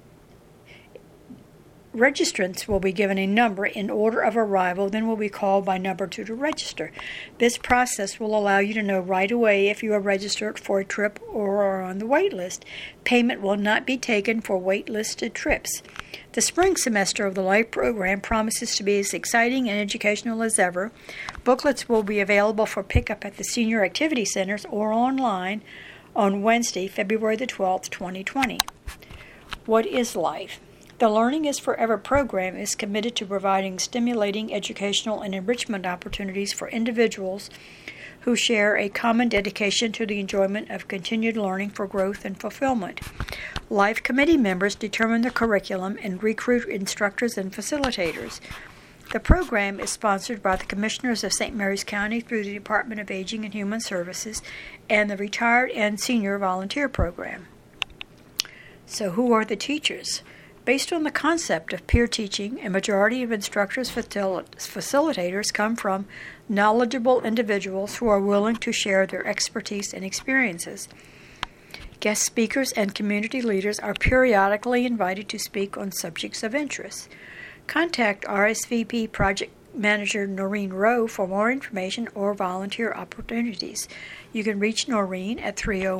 Registrants will be given a number in order of arrival, then will be called by number to register. This process will allow you to know right away if you are registered for a trip or are on the wait list. Payment will not be taken for wait-listed trips. The spring semester of the LIFE program promises to be as exciting and educational as ever. Booklets will be available for pickup at the senior activity centers or online on Wednesday, February the 12th, 2020. What is LIFE? The Learning is Forever program is committed to providing stimulating educational and enrichment opportunities for individuals who share a common dedication to the enjoyment of continued learning for growth and fulfillment. Life Committee members determine the curriculum and recruit instructors and facilitators. The program is sponsored by the Commissioners of St. Mary's County through the Department of Aging and Human Services and the Retired and Senior Volunteer Program. So who are the teachers? Based on the concept of peer teaching, a majority of instructors facilitators come from knowledgeable individuals who are willing to share their expertise and experiences. Guest speakers and community leaders are periodically invited to speak on subjects of interest. Contact RSVP Project Manager Noreen Rowe for more information or volunteer opportunities. You can reach Noreen at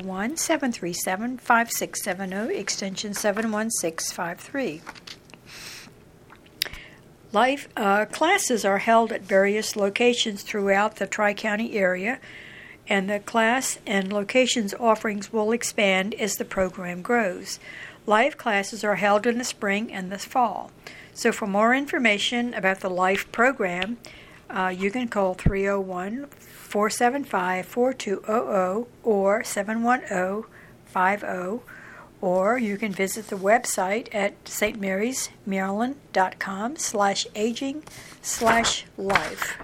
301-737-5670, extension 71653. Life classes are held at various locations throughout the Tri-County area, and the class and locations offerings will expand as the program grows. Live classes are held in the spring and the fall. So for more information about the LIFE program, you can call 301-475-4200 or 710-50, or you can visit the website at stmarysmaryland.com/aging/life.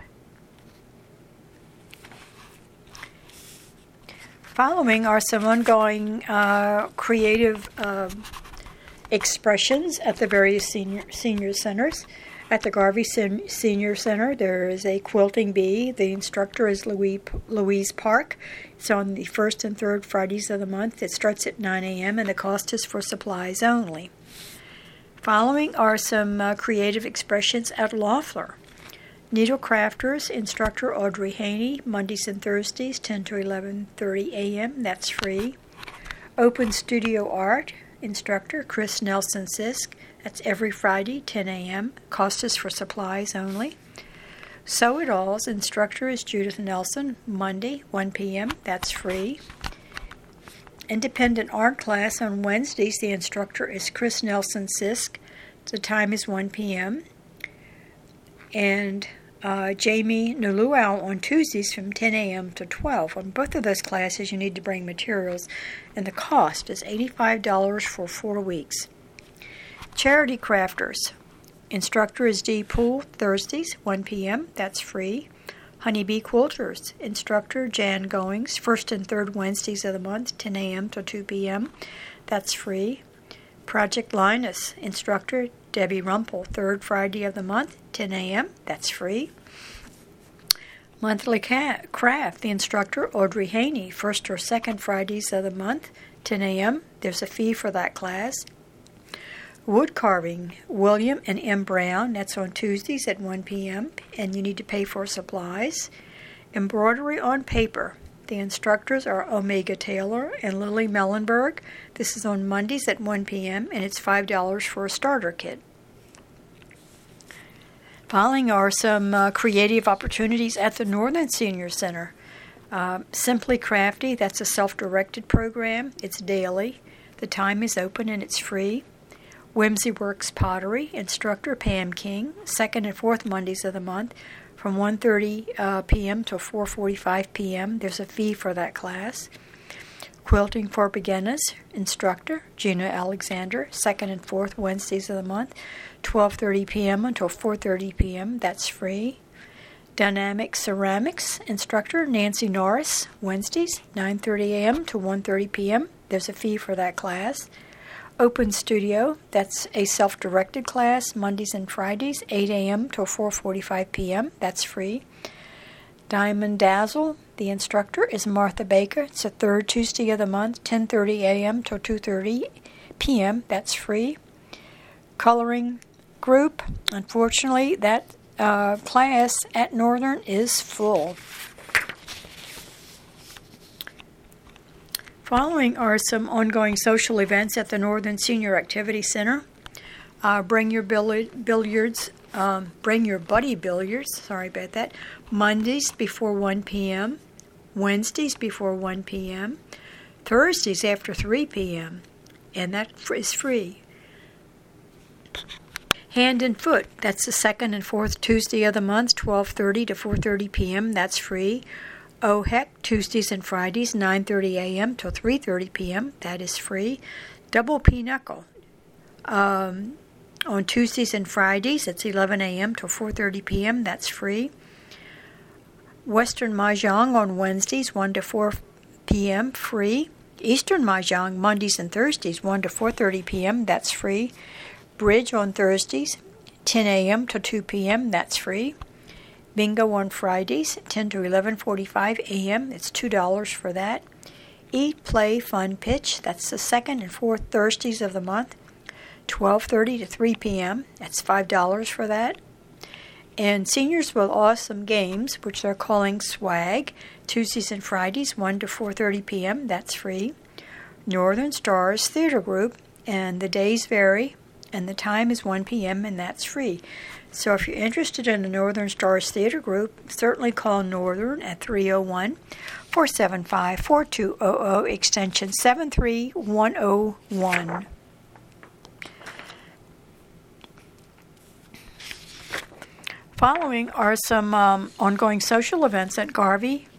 Following are some ongoing creative expressions at the various senior centers. At the Garvey Senior Center, there is a quilting bee. The instructor is Louise Park. It's on the first and third Fridays of the month. It starts at 9 a.m. and the cost is for supplies only. Following are some creative expressions at Loeffler. Needle Crafters, instructor Audrey Haney, Mondays and Thursdays, 10 to 11:30 a.m. That's free. Open Studio Art, instructor Chris Nelson Sisk. That's every Friday, 10 a.m. Cost is for supplies only. Sew It All's instructor is Judith Nelson, Monday, 1 p.m. That's free. Independent art class on Wednesdays, the instructor is Chris Nelson Sisk. The time is 1 p.m. And Jamie Nuluau on Tuesdays from 10 a.m. to 12. On both of those classes, you need to bring materials, and the cost is $85 for 4 weeks. Charity Crafters. Instructor is Dee Poole, Thursdays, 1 p.m. That's free. Honeybee Quilters. Instructor Jan Goings, first and third Wednesdays of the month, 10 a.m. to 2 p.m. That's free. Project Linus. Instructor Debbie Rumpel, third Friday of the month, 10 a.m. That's free. Monthly Craft. The instructor Audrey Haney, first or second Fridays of the month, 10 a.m. There's a fee for that class. Wood Carving, William and M. Brown. That's on Tuesdays at 1 p.m. and you need to pay for supplies. Embroidery on Paper. The instructors are Omega Taylor and Lily Mellenberg. This is on Mondays at 1 p.m. and it's $5 for a starter kit. Following are some creative opportunities at the Northern Senior Center. Simply Crafty, that's a self-directed program. It's daily. The time is open and it's free. Whimsy Works Pottery, instructor Pam King, second and fourth Mondays of the month from 1:30 p.m. to 4:45 p.m. There's a fee for that class. Quilting for Beginners, instructor Gina Alexander, second and fourth Wednesdays of the month, 12:30 p.m. until 4:30 p.m. That's free. Dynamic Ceramics, instructor Nancy Norris, Wednesdays, 9:30 a.m. to 1:30 p.m. There's a fee for that class. Open Studio, that's a self-directed class, Mondays and Fridays, 8 a.m. till 4:45 p.m. That's free. Diamond Dazzle, the instructor is Martha Baker. It's the third Tuesday of the month, 10:30 a.m. till 2:30 p.m. That's free. Coloring Group, unfortunately, that class at Northern is full. Following are some ongoing social events at the Northern Senior Activity Center. Bring your buddy billiards. Sorry about that. Mondays before 1 p.m. Wednesdays before 1 p.m. Thursdays after 3 p.m. And that is free. Hand and Foot, that's the second and fourth Tuesday of the month, 12:30 to 4:30 p.m., that's free. Oh Heck, Tuesdays and Fridays, 9:30 a.m. till 3:30 p.m., that is free. Double Pinochle, on Tuesdays and Fridays, it's 11 a.m. till 4:30 p.m., that's free. Western Mahjong on Wednesdays, 1 to 4 p.m., free. Eastern Mahjong, Mondays and Thursdays, 1 to 4:30 p.m., that's free. Bridge on Thursdays, 10 a.m. to 2 p.m., that's free. Bingo on Fridays, 10 to 11:45 a.m., it's $2 for that. Eat, Play, Fun, Pitch, that's the second and fourth Thursdays of the month, 12:30 to 3 p.m., that's $5 for that. And Seniors with Awesome Games, which they're calling SWAG, Tuesdays and Fridays, 1 to 4:30 p.m., that's free. Northern Stars Theater Group, and the days vary, and the time is 1 p.m., and that's free. So if you're interested in the Northern Stars Theater Group, certainly call Northern at 301-475-4200, extension 73101. Following are some ongoing social events at Garvey.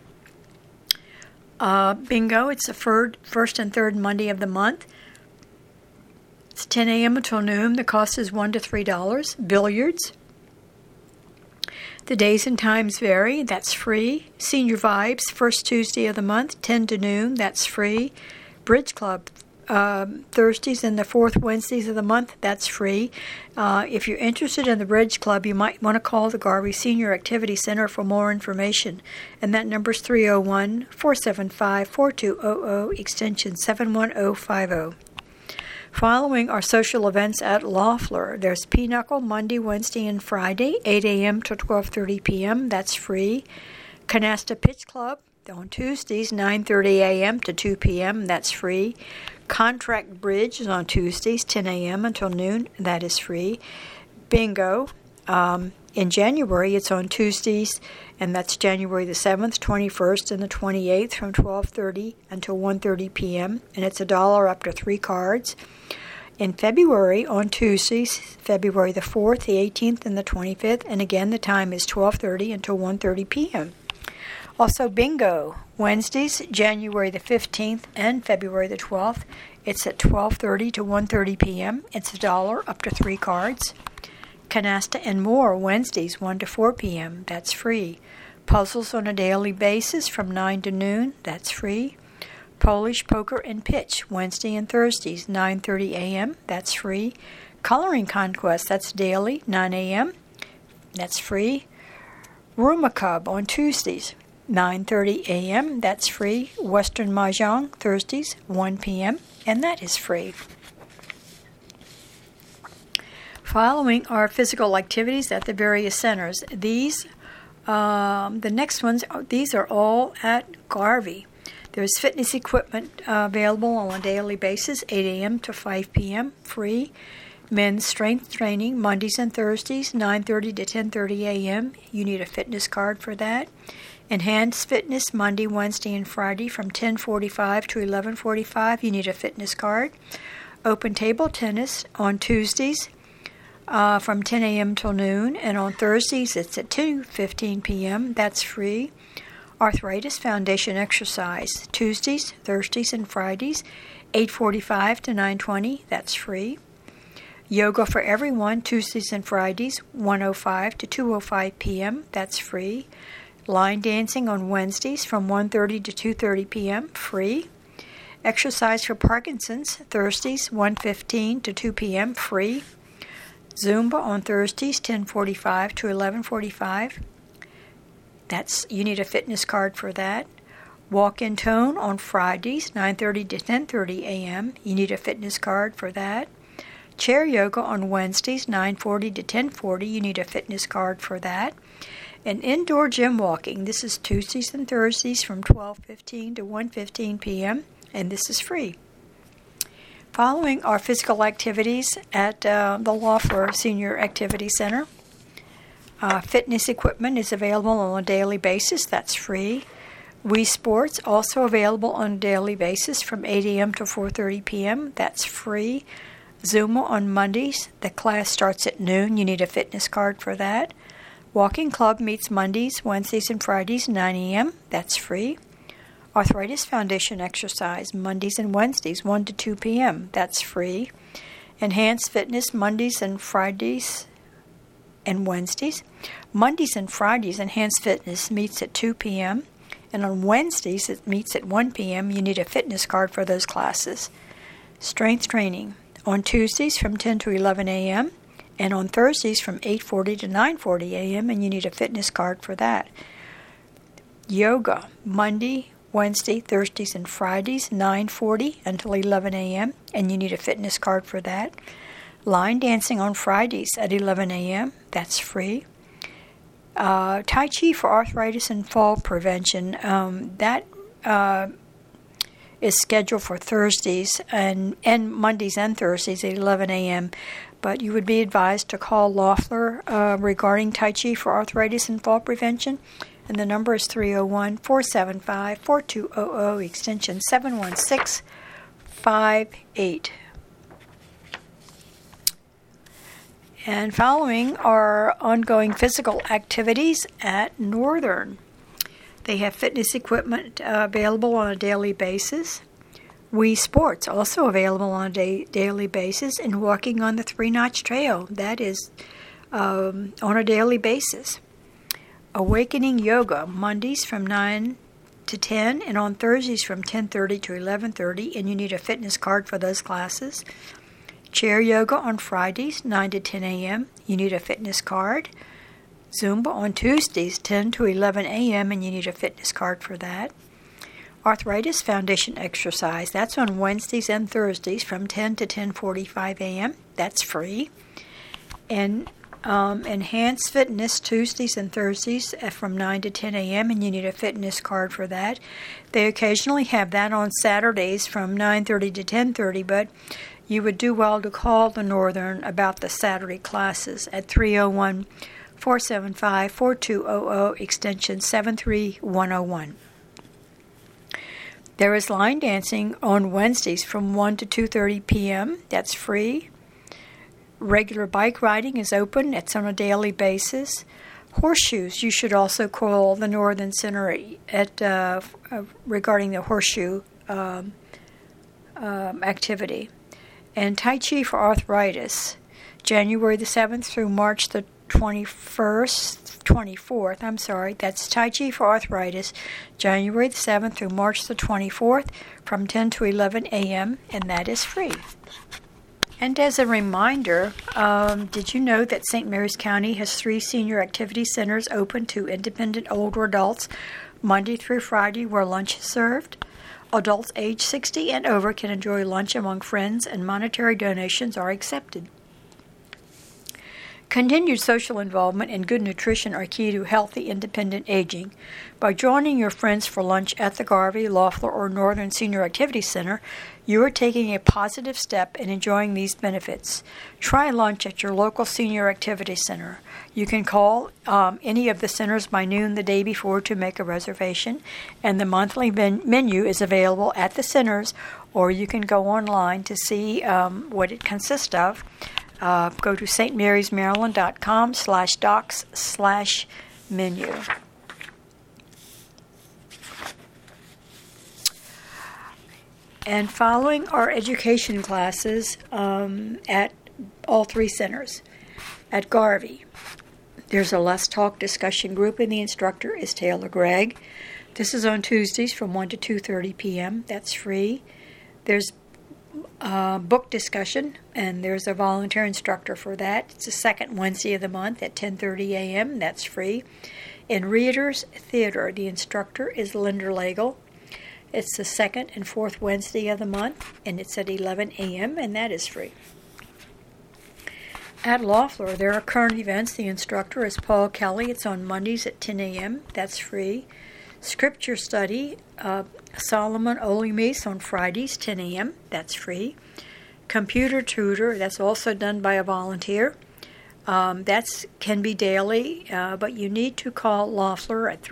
Bingo, it's the first and third Monday of the month. It's 10 a.m. until noon. The cost is $1 to $3. Billiards. The days and times vary. That's free. Senior Vibes, first Tuesday of the month, 10 to noon. That's free. Bridge Club, Thursdays and the fourth Wednesdays of the month. That's free. If you're interested in the Bridge Club, you might want to call the Garvey Senior Activity Center for more information. And that number is 301-475-4200, extension 71050. Following are social events at Loeffler. There's Pinochle Monday, Wednesday, and Friday, 8 a.m. to 12:30 p.m. That's free. Canasta Pitch Club on Tuesdays, 9:30 a.m. to 2 p.m. That's free. Contract Bridge is on Tuesdays, 10 a.m. until noon. That is free. Bingo. In January, it's on Tuesdays, and that's January the 7th, 21st, and the 28th from 12:30 until 1:30 p.m., and it's $1 up to 3 cards. In February, on Tuesdays, February the 4th, the 18th, and the 25th, and again, the time is 12:30 until 1:30 p.m. Also, Bingo, Wednesdays, January the 15th and February the 12th. It's at 12:30 to 1:30 p.m. It's $1 up to 3 cards. Canasta and More, Wednesdays, 1 to 4 p.m. That's free. Puzzles on a daily basis from 9 to noon. That's free. Polish Poker and Pitch, Wednesday and Thursdays, 9:30 a.m. That's free. Coloring Conquest, that's daily, 9 a.m. That's free. Rumacub on Tuesdays, 9:30 a.m. That's free. Western Mahjong, Thursdays, 1 p.m. And that is free. Following are physical activities at the various centers. These, the next ones, these are all at Garvey. There's fitness equipment available on a daily basis, 8 a.m. to 5 p.m., free. Men's strength training, Mondays and Thursdays, 9:30 to 10:30 a.m. You need a fitness card for that. Enhanced fitness, Monday, Wednesday, and Friday from 10:45 to 11:45. You need a fitness card. Open table tennis on Tuesdays, from 10 a.m. till noon, and on Thursdays it's at 2:15 p.m. That's free. Arthritis Foundation exercise, Tuesdays, Thursdays, and Fridays, 8:45 to 9:20. That's free. Yoga for Everyone, Tuesdays and Fridays, 1:05 to 2:05 p.m. That's free. Line dancing on Wednesdays from 1:30 to 2:30 p.m. Free. Exercise for Parkinson's, Thursdays, 1:15 to 2 p.m. Free. Zumba on Thursdays, 10:45 to 11:45. You need a fitness card for that. Walk in Tone on Fridays, 9:30 to 10:30 a.m. You need a fitness card for that. Chair Yoga on Wednesdays, 9:40 to 10:40. You need a fitness card for that. And Indoor Gym Walking. This is Tuesdays and Thursdays from 12:15 to 1:15 p.m. and this is free. Following are physical activities at the Loeffler Senior Activity Center. Fitness equipment is available on a daily basis. That's free. Wii Sports also available on a daily basis from 8 a.m. to 4:30 p.m. That's free. Zumba on Mondays. The class starts at noon. You need a fitness card for that. Walking Club meets Mondays, Wednesdays, and Fridays, 9 a.m. That's free. Arthritis Foundation exercise, Mondays and Wednesdays, 1 to 2 p.m. That's free. Enhanced Fitness, Mondays and Fridays and Wednesdays. Mondays and Fridays, Enhanced Fitness meets at 2 p.m. And on Wednesdays, it meets at 1 p.m. You need a fitness card for those classes. Strength Training, on Tuesdays from 10 to 11 a.m. and on Thursdays from 8:40 to 9:40 a.m. and you need a fitness card for that. Yoga, Monday, Wednesday, Thursdays, and Fridays, 9:40 until 11 a.m., and you need a fitness card for that. Line dancing on Fridays at 11 a.m., that's free. Tai Chi for arthritis and fall prevention, that is scheduled for Thursdays and Mondays and Thursdays at 11 a.m., but you would be advised to call Loeffler regarding Tai Chi for arthritis and fall prevention. And the number is 301-475-4200, extension 71658. And following are ongoing physical activities at Northern. They have fitness equipment available on a daily basis. Wii Sports also available on a daily basis, and walking on the Three Notch Trail, that is on a daily basis. Awakening Yoga, Mondays from 9 to 10, and on Thursdays from 10:30 to 11:30, and you need a fitness card for those classes. Chair Yoga on Fridays, 9 to 10 a.m., you need a fitness card. Zumba on Tuesdays, 10 to 11 a.m., and you need a fitness card for that. Arthritis Foundation exercise, that's on Wednesdays and Thursdays from 10 to 10:45 a.m., that's free. And Enhanced Fitness Tuesdays and Thursdays from 9 to 10 a.m., and you need a fitness card for that. They occasionally have that on Saturdays from 9:30 to 10:30, but you would do well to call the Northern about the Saturday classes at 301-475-4200, extension 73101. There is line dancing on Wednesdays from 1 to 2:30 p.m. That's free. Regular bike riding is open. It's on a daily basis. Horseshoes, you should also call the Northern Center at regarding the horseshoe activity. And Tai Chi for arthritis, January the 7th through March the 24th. That's Tai Chi for arthritis, January the 7th through March the 24th from 10 to 11 a.m., and that is free. And as a reminder, did you know that St. Mary's County has 3 senior activity centers open to independent older adults Monday through Friday where lunch is served? Adults age 60 and over can enjoy lunch among friends, and monetary donations are accepted. Continued social involvement and good nutrition are key to healthy, independent aging. By joining your friends for lunch at the Garvey, Loeffler, or Northern Senior Activity Center, you are taking a positive step in enjoying these benefits. Try lunch at your local Senior Activity Center. You can call any of the centers by noon the day before to make a reservation, and the monthly menu is available at the centers, or you can go online to see what it consists of. Go to stmarysmaryland.com/docs/menu. And following are education classes at all 3 centers. At Garvey, there's a Let's Talk discussion group, and the instructor is Taylor Gregg. This is on Tuesdays from 1 to 2:30 p.m. That's free. There's book discussion, and there's a volunteer instructor for that. It's the second Wednesday of the month at 10:30 a.m. That's free. In Reader's Theater, the instructor is Linda Lagle. It's the second and fourth Wednesday of the month, and it's at 11 a.m., and that is free. At Loeffler, there are current events. The instructor is Paul Kelly. It's on Mondays at 10 a.m. That's free. Scripture study, Solomon Olemise on Fridays, 10 a.m. That's free. Computer tutor, that's also done by a volunteer. That can be daily, but you need to call Loeffler at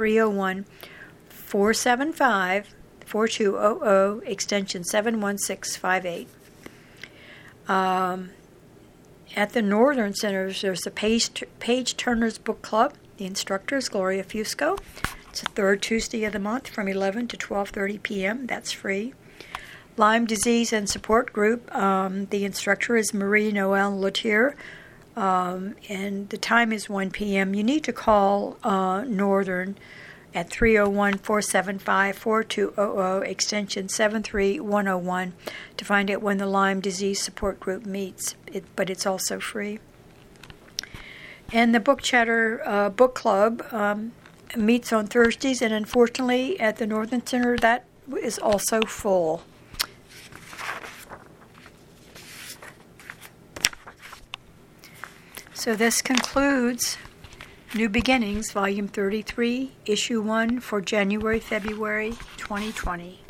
301-475-4200, extension 71658. At the Northern Center, there's the Page Turner's Book Club. The instructor is Gloria Fusco. It's the third Tuesday of the month from 11 to 12:30 p.m. That's free. Lyme Disease and Support Group. The instructor is Marie Noelle Latier, and the time is 1 p.m. You need to call Northern at 301-475-4200, extension 73101, to find out when the Lyme Disease Support Group meets. But it's also free. And the Book Chatter Book Club meets on Thursdays, and unfortunately at the Northern Center that is also full. So this concludes New Beginnings, Volume 33, Issue 1 for January-February 2020.